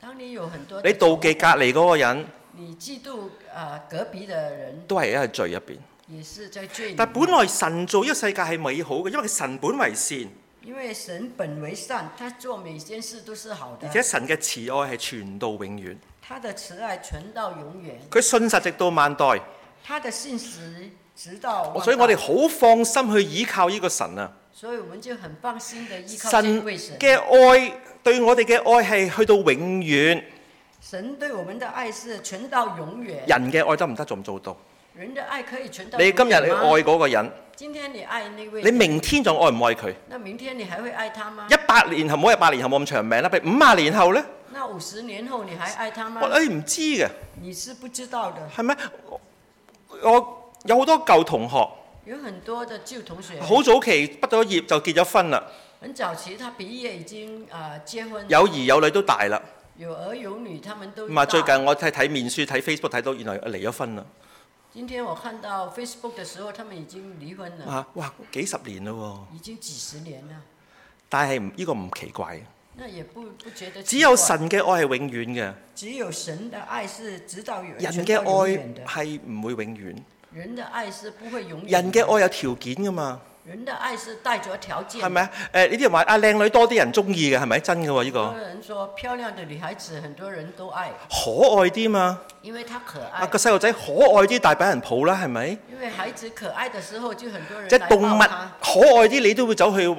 當你有很多你妒忌隔離嗰個人， 你嫉妒隔壁的人， 都係一個罪入邊。 也是在罪裏面。 但本來神造呢個世界係美好嘅，因為神本為善， 因為神本為善，他做每件事都是好的。 而且神嘅慈愛係傳到永遠。 他的慈愛傳到永遠。 佢信實直到萬代。 他的信實直到萬代。 所以我哋好放心去依靠呢個神啊。 所以我們就很放心地依靠這位神。 神嘅愛對我哋嘅愛係去到永遠。 神對我們的愛是傳到永遠。 人嘅愛得唔得做唔做到？ 人的愛可以傳到永遠嗎？ 你今日你愛嗰個人， 今天你愛那位， 你明天仲愛唔愛佢？ 那明天你還會愛他嗎 ？100年後唔好100年後冇咁長命啦，譬如50年後咧？ 那50年後你還愛他嗎？ 你唔知嘅。 你是不知道的。 係咪？我有好多舊同學。 有很多的舊同學。 好早期畢咗業就結咗婚啦。 很早期他畢業已經結婚。 有兒有女都大啦。 有兒有女，他們都。 最近我睇面書睇 Facebook 睇到原來離咗婚啦。 今天我看到 Facebook 的時候，他們已經離婚了。 哇，幾十年啦喎！ 已經幾十年了。 但係呢個唔奇怪。 那也不覺得。 只有神嘅愛係永遠嘅。 只有神的愛是直到永遠。 人嘅愛係唔會永遠。 人的愛是不會永遠。 人嘅愛有條件㗎嘛。 人的愛是帶著條件。 係咪啊？呢啲人話靚女多啲人中意嘅係咪真嘅喎？呢個。 很多人說漂亮的女孩子很多人都愛。 可愛啲嘛。 因為她可愛。 個細路仔可愛啲，大把人抱啦，係咪？ 因為孩子可愛的時候，就很多人。 即係動物可愛啲，你都會走去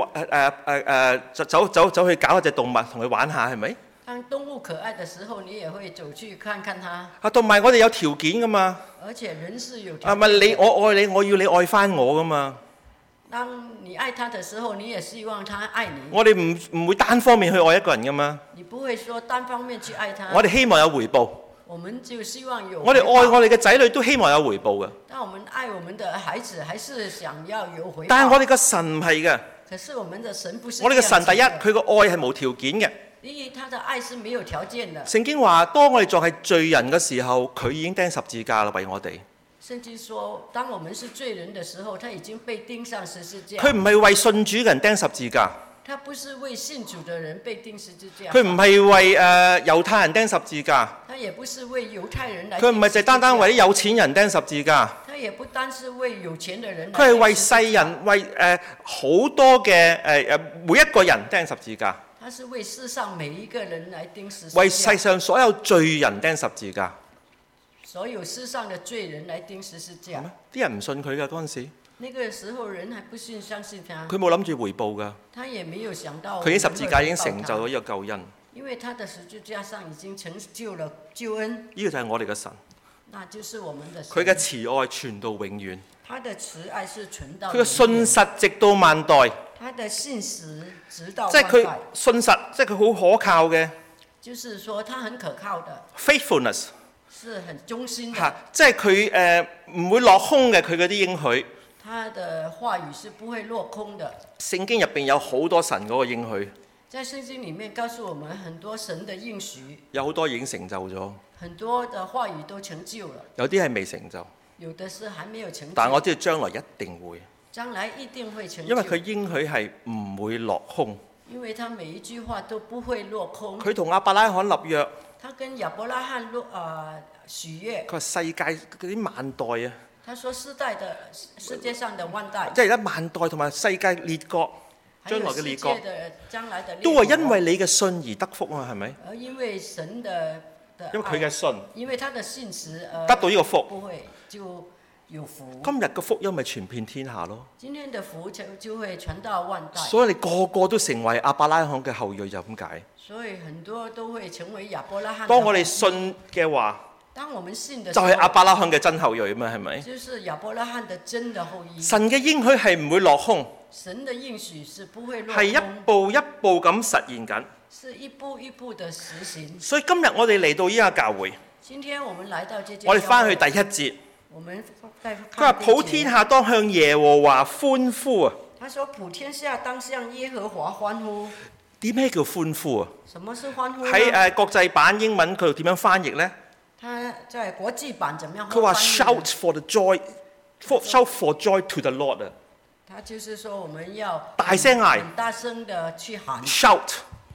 走去搞一隻動物同佢玩下，係咪？ 當動物可愛的時候，你也會走去看看它。 同埋我哋有條件㗎嘛。 而且人是有條件。 我愛你，我要你愛返我㗎嘛。 當你愛他的時候，你也希望他愛你。 我哋唔會單方面去愛一個人㗎嘛。 你不會說單方面去愛他。 我哋希望有回報。 我們就希望有。 我哋愛我哋嘅仔女都希望有回報嘅。 但我們愛我們的孩子，還是想要有回報。 但係我哋嘅神唔係嘅。 可是我們的神不是。 我哋嘅神第一，佢個愛係無條件嘅。 第一，他的愛是沒有條件的。 聖經話，當我哋仲係罪人嘅時候，佢已經釘十字架啦，為我哋。 聖經說，當我們是罪人的時候，他已經被釘上十字架。 佢唔係為信主嘅人釘十字架。 他不是為信主的人被釘十字架。 佢唔係為猶太人釘十字架。 他也不是為猶太人來釘十字架。 佢唔係就單單為啲有錢人釘十字架。 他也不單是為有錢的人。 佢係為世人，為好多嘅每一個人釘十字架。 他是為世上每一個人來釘十字架。 為世上所有罪人釘十字架。 所有世上的罪人來釘十字架。 啲人唔信佢㗎嗰陣時。 那個時候人還不信相信他。 佢冇諗住回報㗎。 他也沒有想到。 佢已經十字架已經成就咗呢個救恩。 因為他的十字架上已經成就了救恩。 呢個就係我哋嘅神。 那就是我們的神。 佢嘅慈愛傳到永遠。 他的慈愛是傳到。 佢嘅信實直到萬代。 他的信實直到萬代。即係佢信實，即係佢好可靠嘅。 就是說，他很可靠的。 Faithfulness。 是很忠心的。 即係佢唔會落空嘅，佢嗰啲應許。 他的話語是不會落空的。 聖經入邊有好多神嗰個應許。 在聖經裡面告訴我們很多神的應許。 有好多已經成就咗。 很多的話語都成就了。 有啲係未成就。 有的是還沒有成就。 但我知道將來一定會。 將來一定會成就。 因為佢應許係唔會落空。 因為他每一句話都不會落空。 佢同亞伯拉罕立約。 他跟亞伯拉罕許約。 佢話世界嗰啲萬代啊。 他說世界上的萬代。 即係萬代同埋世界列國，將來嘅列國。 都係因為你嘅信而得福啊，係咪？ 而因為神的因為佢嘅信。 因為他的信實得到呢個福。 不會就有福。 今日嘅福音咪傳遍天下咯。 今天的福就會傳到萬代。 所以你個個都成為亞伯拉罕嘅後裔就咁解。 所以很多都會成為亞伯拉罕。 當我哋信嘅話。 當我們信的就係亞伯拉罕嘅真後裔嘛，係咪？ 就是亞伯拉罕的真的後裔。 神嘅應許係唔會落空。 神的應許是不會落空。 係一步一步咁實現緊。 是一步一步的實行。 所以今日我哋嚟到呢個教會。 今天我們來到這間。 我哋翻去第一節。 我們佢話普天下當向耶和華歡呼啊！ 他說普天下當向耶和華歡呼。 點咩叫歡呼啊？ 什麼是歡呼？ 喺國際版英文佢點樣翻譯咧？ 他在國際版怎麼樣？ 佢話 shout for the joy，shout for joy to the Lord 啊！ 他就是說我們要大聲嗌， 很大聲的去喊 shout，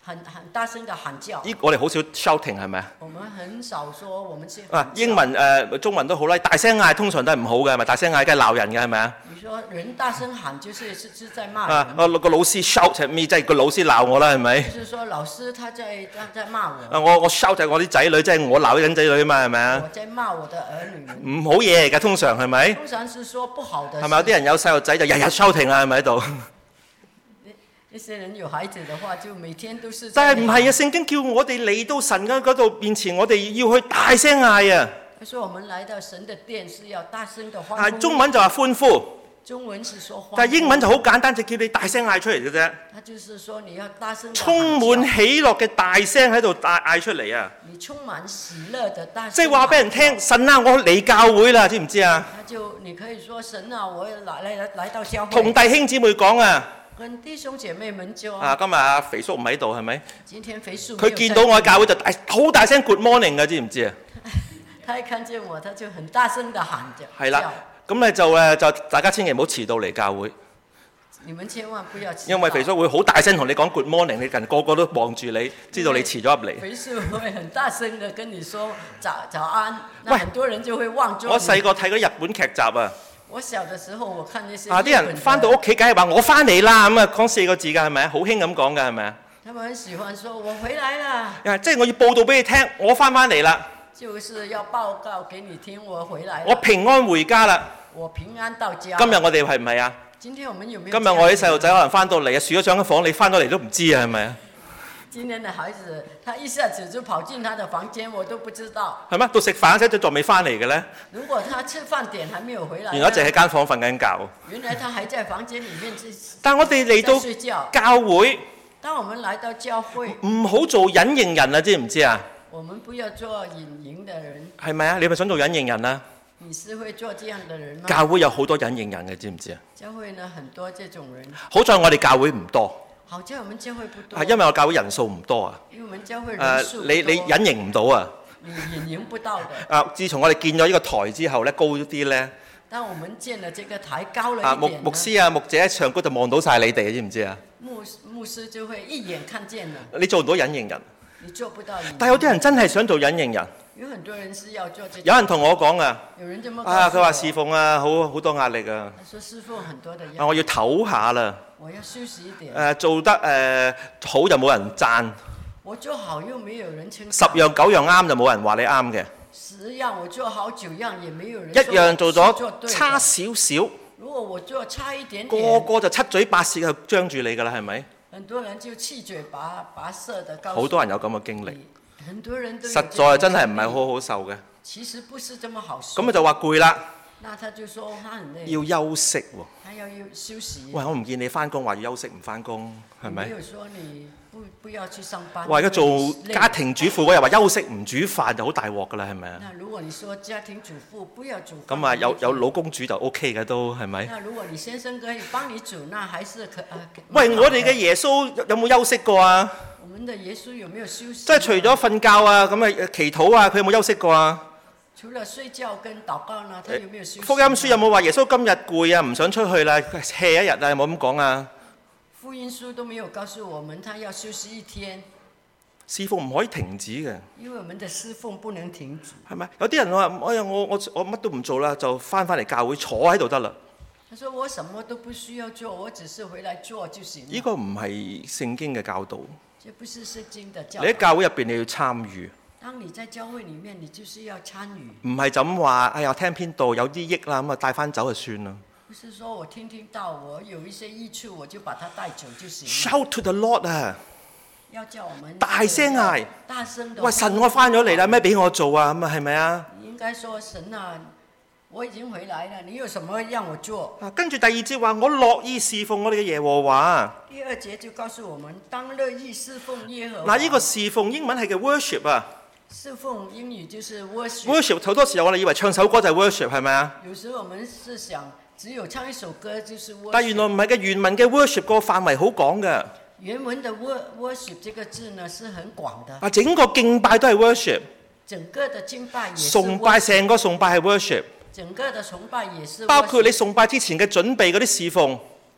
很大聲的喊叫。 我哋好少 shouting 係咪啊？ 我們很少說我們是英文中文都好啦，大聲嗌通常都係唔好嘅，係咪？大聲嗌梗係鬧人嘅係咪啊？ 你說人大聲喊就是在罵人。 個老師 shout at me， 即係個老師鬧我啦，係咪？ 就是說老師他在罵我。 我 shout 係我啲仔女，即係我鬧緊仔女啊嘛，係咪啊？ 我在罵我的兒女。 唔好嘢嚟㗎，通常係咪？ 通常是說不好的。 係咪有啲人有細路仔就日日 shouting 啊？係咪喺度？ 一些人有孩子的話，就每天都是。 但係唔係啊？聖經叫我哋嚟到神嘅嗰度面前，我哋要去大聲嗌啊！ 他說我們來到神的殿是要大聲的歡呼。 中文就話歡呼。 中文是說歡呼。 但係英文就好簡單，就叫你大聲嗌出嚟嘅啫。 他就是說你要大聲。 充滿喜樂嘅大聲喺度嗌出嚟啊！ 你充滿喜樂的大聲。 即係話俾人聽，神啊，我嚟教會啦，知唔知啊？ 你可以說神啊，我來到教會。 同弟兄姊妹講啊！ 跟弟兄姐妹們就今日肥叔唔喺度係咪？ 今天肥叔。 佢見到我喺教會就好大聲 Good morning 㗎，知唔知啊？ 他一看見我，他就很大聲地喊着。 係啦，咁咧就大家千祈唔好遲到嚟教會。 你們千萬不要遲到。 因為肥叔會好大聲同你講 Good morning， 你近個個都望住你，知道你遲咗入嚟。 肥叔會很大聲地跟你說早安，那很多人就會望住你。 我細個睇嗰啲日本劇集啊。 我小的時候，我看那些啲人翻到屋企，梗係話我翻嚟啦，咁啊講4個字㗎，係咪啊？好興咁講㗎，係咪啊？ 他們很喜歡說我回來啦。 即係我要報道俾你聽，我翻嚟啦。 就是要報告給你聽，我回來了。 我平安回家啦。 我平安到家。 今日我哋係唔係啊？ 今天我們有沒有？ 今日我啲細路仔可能翻到嚟啊，住咗上間房，你翻到嚟都唔知啊，係咪啊？ 今天的孩子，他一下子就跑進他的房間，我都不知道。 係咩？到食飯嗰陣就仲未翻嚟嘅咧？ 如果他吃飯點還沒有回來， 原來一直喺間房瞓緊覺。 原來他還在房間裡面但我哋嚟到教會， 當我們來到教會， 唔好做隱形人啊！知唔知啊？ 我們不要做隱形的人。係咪啊？你咪想做隱形人啊？ 你是會做這樣的人嗎？ 教會有好多隱形人嘅，知唔知啊？ 教會呢，很多這種人。 好在我哋教會唔多。 好在我們教會不多。 係因為我教會人數唔多啊。 因為我們教會人數不多。 你隱形唔到啊？ 你隱形不到的。 自從我哋建咗呢個台之後咧，高啲咧。 當我們建了這個台高了一點。 牧師啊、牧者上高就望到晒你哋，知唔知啊？ 牧師就會一眼看見了。 你做唔到隱形人。 你做不到隱形人。 但係有啲人真係想做隱形人。 有很多人是要做這。 有人同我講啊。 有人這麼講。 佢話侍奉啊，好多壓力啊。 他說侍奉很多的壓力。 我要唞下啦。 我要休息一點。 做得好就冇人讚。 我做好又沒有人稱讚。 10樣9樣啱就冇人話你啱嘅。 10樣我做好9樣也沒有人。 一樣做咗差少少。 如果我做差一點點。 個個就七嘴八舌就張住你㗎啦，係咪？ 很多人就七嘴八舌的告訴。 好多人有咁嘅經歷。 很多人都有。 實在真係唔係好好受嘅。 其實不是這麼好受。 咁佢就話攰啦。 那他就說他很累。 要休息喎。 他要休息。 喂，我唔見你翻工，話要休息唔翻工，係咪？ 沒有說你不要去上班。 話而家做家庭主婦嗰日話休息唔煮飯就好大鑊㗎啦，係咪啊？ 那如果你說家庭主婦不要煮飯。 咁啊，有老公煮就 OK 嘅都係咪？ 那如果你先生可以幫你煮，那還是喂，我哋嘅耶穌有冇休息過啊？ 我們的耶穌有沒有休息？ 即係除咗瞓覺啊，咁啊祈禱啊，佢有冇休息過啊？ 除了睡覺跟禱告呢，他有沒有休息？ 福音書有冇話耶穌今日攰啊，唔想出去啦，hea 一日啊？有冇咁講啊？ 福音書都沒有告訴我們，他要休息一天。 侍奉唔可以停止嘅。 因為我們的侍奉不能停止。 係咪？有啲人話：哎呀，我乜都唔做啦，就翻嚟教會坐喺度得啦。 他說：我什麼都不需要做，我只是回來做就行。 呢個唔係聖經嘅教導。 這不是聖經的教導。 你喺教會入邊，你要參與。 當你在教會裡面，你就是要參與。 唔係就咁話，哎呀，聽篇道有啲益啦，咁啊帶翻走就算啦。 不是說我聽到我有一些益處，我就把它帶走就行。 Shout to the Lord 啊！ 要叫我們大聲嗌， 大聲的。 喂，神我翻咗嚟啦，咩俾我做啊？咁啊係咪啊？ 應該說神啊，我已經回來了，你有什麼讓我做？ 跟住第2節話，我樂意侍奉我哋嘅耶和華。 第2節就告訴我們，當樂意侍奉耶和華。 嗱，呢個侍奉英文係叫 worship 啊。 侍奉英語就是 worship。 worship 好多時候我哋以為唱首歌就係 worship 係咪啊？ 有時候我們是想只有唱一首歌就是 worship。 但原來唔係嘅，原文嘅 worship 個範圍好廣嘅。 原文的 worship 這個字呢是很廣的。 整個敬拜都係 worship。 整個的敬拜也是。 崇拜成個崇拜係 worship。 整個的崇拜也是。 包括你崇拜之前嘅準備嗰啲侍奉。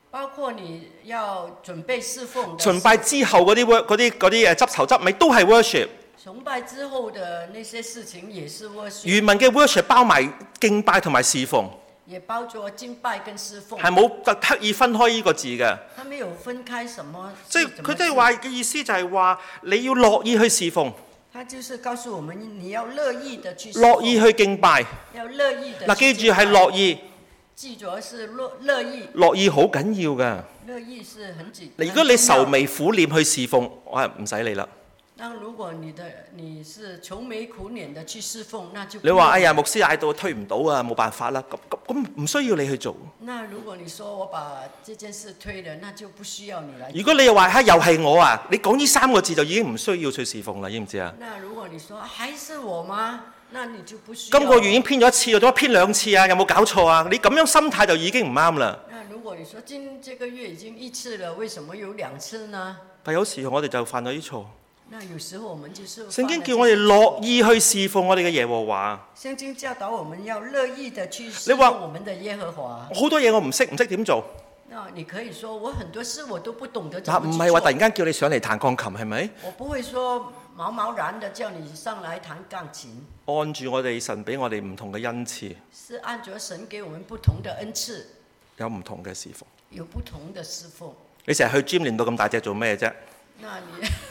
包括你要準備侍奉的， 崇拜之後嗰啲執頭執尾都係 worship。 崇拜之後的那些事情也是 worship。 原文嘅 worship 包埋敬拜同埋侍奉， 也包咗敬拜跟侍奉， 係冇刻意分開呢個字嘅。 他沒有分開什麼， 即係佢都係話嘅意思就係話你要樂意去侍奉。 他就是告訴我們你要樂意的去侍奉， 樂意去敬拜。 要樂意的。 嗱，記住係樂意。 記住是樂意。 樂意好緊要㗎。 樂意是很緊。 如果你愁眉苦臉去侍奉，我係唔使理啦。 但如果你是愁眉苦臉的去侍奉，那就你話哎呀牧師嗌到推唔到啊，冇辦法啦，咁唔需要你去做。 那如果你說我把這件事推了，那就不需要你來做。 如果你又話又係我啊，你講呢3個字就已經唔需要去侍奉啦，知唔知啊？ 那如果你說還是我嗎？那你就不需要。 今個月已經編咗1次，做乜編2次啊？有冇搞錯啊？你咁樣心態就已經唔啱啦。 那如果你說這個月已經1次了，為什麼有2次呢？ 但有時我哋就犯咗啲錯。 那有時候我們就是聖經叫我哋樂意去侍奉我哋嘅耶和華。 聖經教導我們要樂意的去侍奉我們的耶和華。 好多嘢我唔識點做。 那你可以說我很多事我都不懂得怎麼去做。 唔係話突然間叫你上嚟彈鋼琴係咪？ 我不會說貿然的叫你上來彈鋼琴。 按住我哋神俾我哋唔同嘅恩賜。 是按着神給我們不同的恩賜。 有唔同嘅侍奉。 有不同的侍奉。 你成日去 gym 練到咁大隻做咩啫？ 那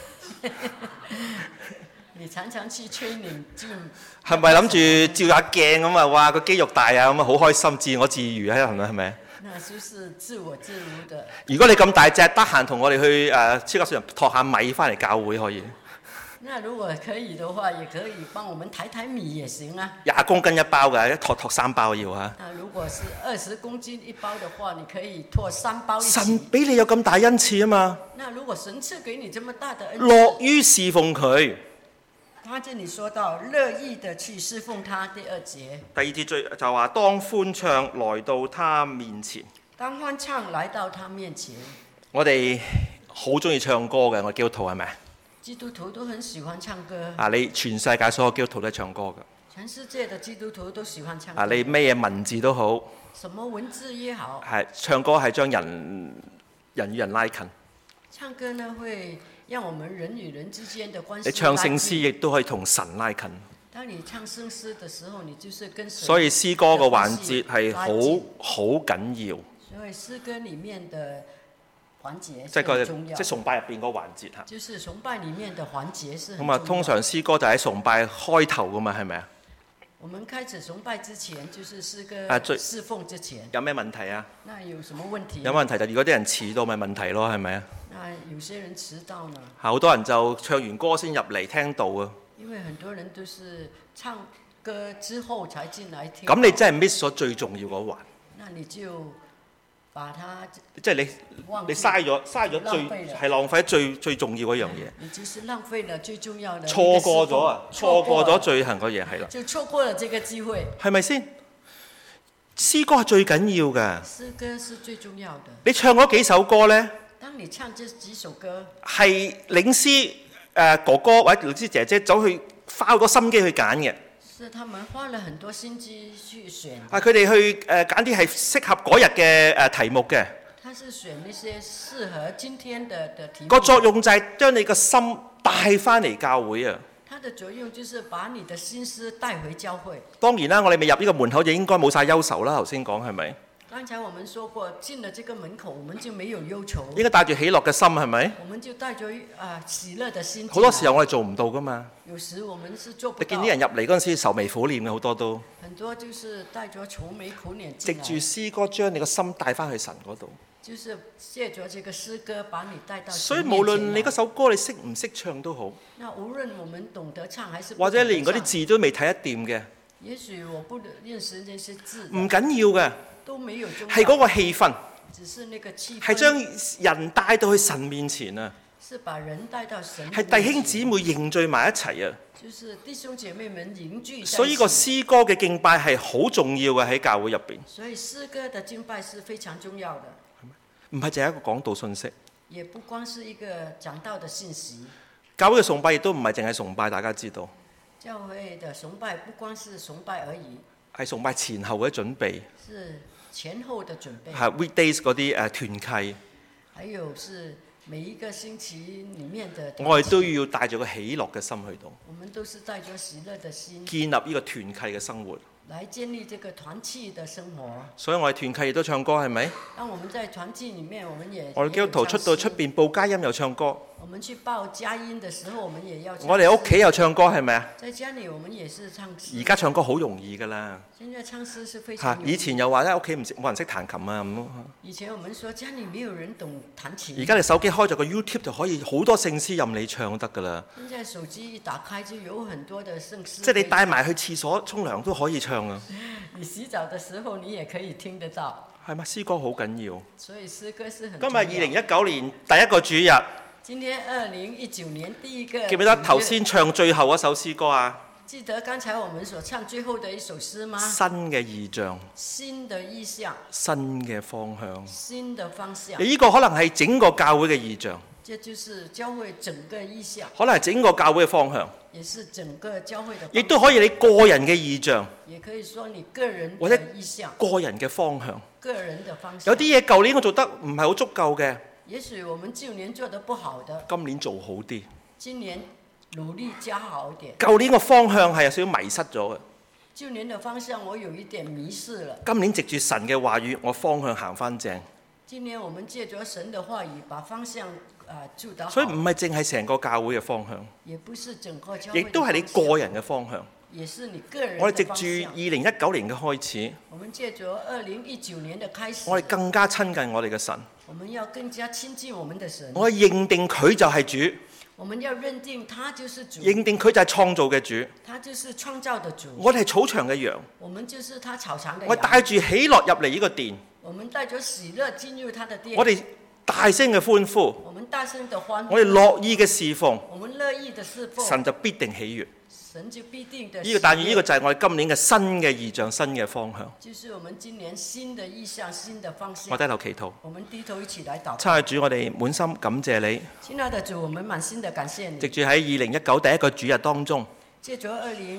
你常常去 training gym， 係咪諗住照下鏡咁啊？哇，個肌肉大啊，咁啊好開心，自我自娛喺度係咪？ 那就是自我自如的。 如果你咁大隻，得閒同我哋去超級市場托下米翻嚟教會可以。 那如果可以的話，也可以幫我們抬米也行啊。 20公斤一包㗎，一托3包要嚇。 那如果是20公斤一包的話，你可以托3包一起。 神俾你有咁大恩賜啊嘛。 那如果神賜給你這麼大的恩賜， 樂於侍奉佢。 他這裡說到樂意的去侍奉他，第2節。 第2節就話當歡唱來到他面前。 當歡唱來到他面前。 我哋好中意唱歌嘅，我基督徒係咪？ 基督徒都很喜歡唱歌。 你全世界所有基督徒都係唱歌㗎。 全世界的基督徒都喜歡唱歌。 你咩嘢文字都好。 什麼文字也好。 唱歌係將人與人拉近。 唱歌呢會讓我們人與人之間的關係。 你唱聖詩亦都可以同神拉近。 當你唱聖詩的時候，你就是跟神。 所以詩歌個環節係好緊要。 所以詩歌裡面的環節即係崇拜入邊個環節嚇。 就是崇拜裡面的環節是很重要。 咁啊，通常詩歌就喺崇拜開頭噶嘛，係咪啊？ 我們開始崇拜之前，就是詩歌侍奉之前。 有咩問題啊？ 那有什麼問題？ 有問題就如果啲人遲到咪問題咯，係咪啊？ 那有些人遲到呢？ 好多人就唱完歌先入嚟聽道啊。 因為很多人都是唱歌之後才進來聽。 咁你真係 miss 咗最重要嗰環。 那你就把它即係你嘥咗係浪費最重要嗰樣嘢。 你就是浪費了最重要的。 錯過咗啊！錯過咗最行嗰嘢係啦。 就錯過了這個機會。 係咪先？詩歌係最緊要㗎。 詩歌是最重要的。 你唱嗰幾首歌咧？ 當你唱這幾首歌， 係領詩哥哥或者領詩姐姐走去花好多心機去揀嘅。 是他們花了很多心機去選。 佢哋去揀啲係適合嗰日嘅題目嘅。 他是選那些適合今天的題目。 個作用就係將你個心帶翻嚟教會啊！ 它的作用就是把你的心思帶回教會。 當然啦，我哋未入呢個門口就應該冇晒憂愁啦。頭先講係咪？ 剛才我們說過，進了這個門口，我們就沒有憂愁。 應該帶住喜樂嘅心係咪？ 我們就帶着喜樂的心。 好多時候我哋做唔到噶嘛。 有時我們是做不到。 你見啲人入嚟嗰陣時愁眉苦臉嘅好多都。 很多就是帶着愁眉苦臉藉住詩歌將你個心帶翻去神嗰度。 就是借着這個詩歌把你帶到。 所以無論你嗰首歌你識唔識唱都好。 那無論我們懂得唱還是或者連嗰啲字都未睇得掂嘅。 也許我不認識這些字。 唔緊要嘅。 都沒有重要。 係嗰個氣氛。 只是那個氣氛。 係將人帶到去神面前啊。 是把人帶到神面前。 係弟兄姊妹凝聚埋一齊啊。 就是弟兄姐妹們凝聚。 所以個詩歌嘅敬拜係好重要嘅喺教會入邊。 所以詩歌的敬拜是非常重要的。 唔係淨係一個講道信息。 也不光是一個講道的信息。 教會嘅崇拜亦都唔係淨係崇拜，大家知道。 教會的崇拜不光是崇拜而已。 係崇拜前後嘅準備。 是前後的準備。 weekdays 嗰啲團契， 還有是每一個星期裡面的團契， 我哋都要帶住個喜樂嘅心去到， 我們都是帶着喜樂的心， 建立呢個團契嘅生活。 來建立這個團契的生活。 所以我哋團契亦都唱歌，係咪？ 當我們在團契裡面，我們也我哋基督徒出到出邊報佳音又唱歌。 我們去報佳音的時候，我們也要唱詩。 我哋屋企又唱歌，係咪啊？ 在家裡我們也是唱詩。 而家唱歌好容易㗎啦。 現在唱詩是非常容易。 以前又話咧屋企冇人識彈琴啊咁。 以前我們說家裡沒有人懂彈琴。 而家你手機開咗個 YouTube 就可以好多聖詩任你唱得㗎啦。 現在手機一打開就有很多的聖詩。 即係你帶埋去廁所沖涼都可以唱啊。 你洗澡的時候你也可以聽得到。 係咪？詩歌好緊要。 所以詩歌是很重要。 今日2019年第一個主日。 今天2019年第一個。 記唔記得頭先唱最後一首詩歌啊？ 記得剛才我們所唱最後的一首詩嗎？ 新嘅異象。 新的意象。 新嘅方向。 新的方向。 呢個可能係整個教會嘅異象。 這就是教會整個意象。 可能係整個教會嘅方向。 也是整個教會的方向。 亦都可以你個人嘅異象。 也可以說你個人的意象。 或者個人嘅方向。 個人的方向。 有啲嘢舊年我做得唔係好足夠嘅。 也許我們舊年做得不好的。 今年做好啲。 今年努力加好一點。 舊年個方向係有少少迷失咗嘅。 舊年的方向我有一點迷失了。 今年藉住神嘅話語，我方向行翻正。 今年我們借着神的話語，把方向做得好。 所以唔係淨係成個教會嘅方向。 也不是整個教會。 亦都係你個人嘅方向。 也是你個人的方向。 我哋藉住2019年嘅開始。 我們借着2019年的開始。 我哋更加親近我哋嘅神。 我們要更加親近我們的神。 我認定佢就係主。 我們要認定他就是主。 認定佢就係創造嘅主。 他就是創造的主。 我哋係草場嘅羊。 我們就是他草場的羊。 我帶住喜樂入嚟呢個殿。 我們帶着喜樂進入他的殿。 我哋大聲嘅歡呼。 我們大聲的歡呼。 我哋樂意嘅侍奉。 我們樂意的侍奉。 神就必定喜悅。 神就必定的。 但願呢個就係我哋今年嘅新嘅異象、新嘅方向。 就是我們今年新的意象、新的方向。 我低頭祈禱。 我們低頭一起來禱告。 親愛主，我哋滿心感謝你。 親愛的主，我們滿心的感謝你。 藉住喺2019第一個主日當中。 借着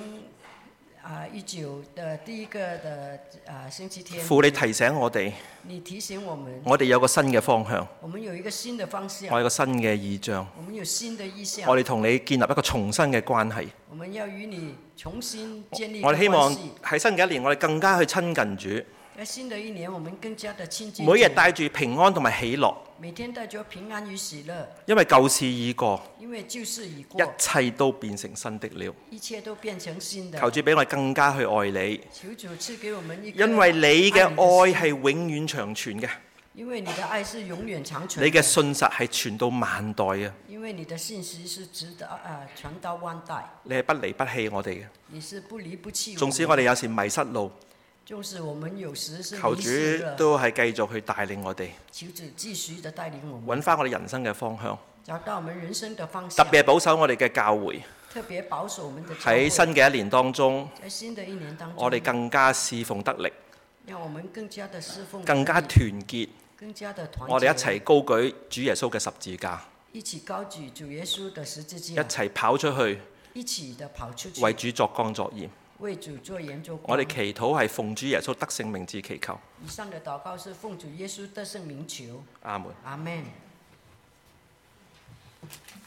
2019的第一個的星期天。 父，你提醒我哋。 你提醒我們。 我哋有個新嘅方向。 我們有一個新的方向。 我有個新嘅異象。 我們有新的意象。 我哋同你建立一個重新嘅關係。 我們要與你重新建立。 我哋希望喺新嘅一年，我哋更加去親近主。 在新的一年，我們更加的親近。 每日帶住平安同埋喜樂。 每天帶着平安與喜樂。 因為舊事已過。 因為舊事已過。 一切都變成新的了。 一切都變成新的。 求主俾我哋更加去愛你。 求主賜給我們一個。 因為你嘅愛係永遠長存嘅。 因為你的愛是永遠長存。 你嘅信實係傳到萬代嘅。 因為你的信實是傳到萬代。 你係不離不棄我哋嘅。 你是不離不棄。 縱使我哋有時迷失路。 就是我們有時是求主都係繼續去帶領我哋。 求主繼續的帶領我們。 揾翻我哋人生嘅方向。 找到我們人生的方向。 特別係保守我哋嘅教會。 特別保守我們的教會。 喺新嘅一年當中。 在新的一年當中。 我哋更加侍奉得力。 讓我們更加的侍奉。 更加團結。 更加的團結。 我哋一齊高舉主耶穌嘅十字架。 一起高舉主耶穌的十字架。 一齊跑出去。 一起的跑出去。 為主作光作鹽。 為主作鹽作光。 我哋祈禱係奉主耶穌得勝名字祈求。 以上的禱告是奉主耶穌得勝名求。 阿門。 阿門。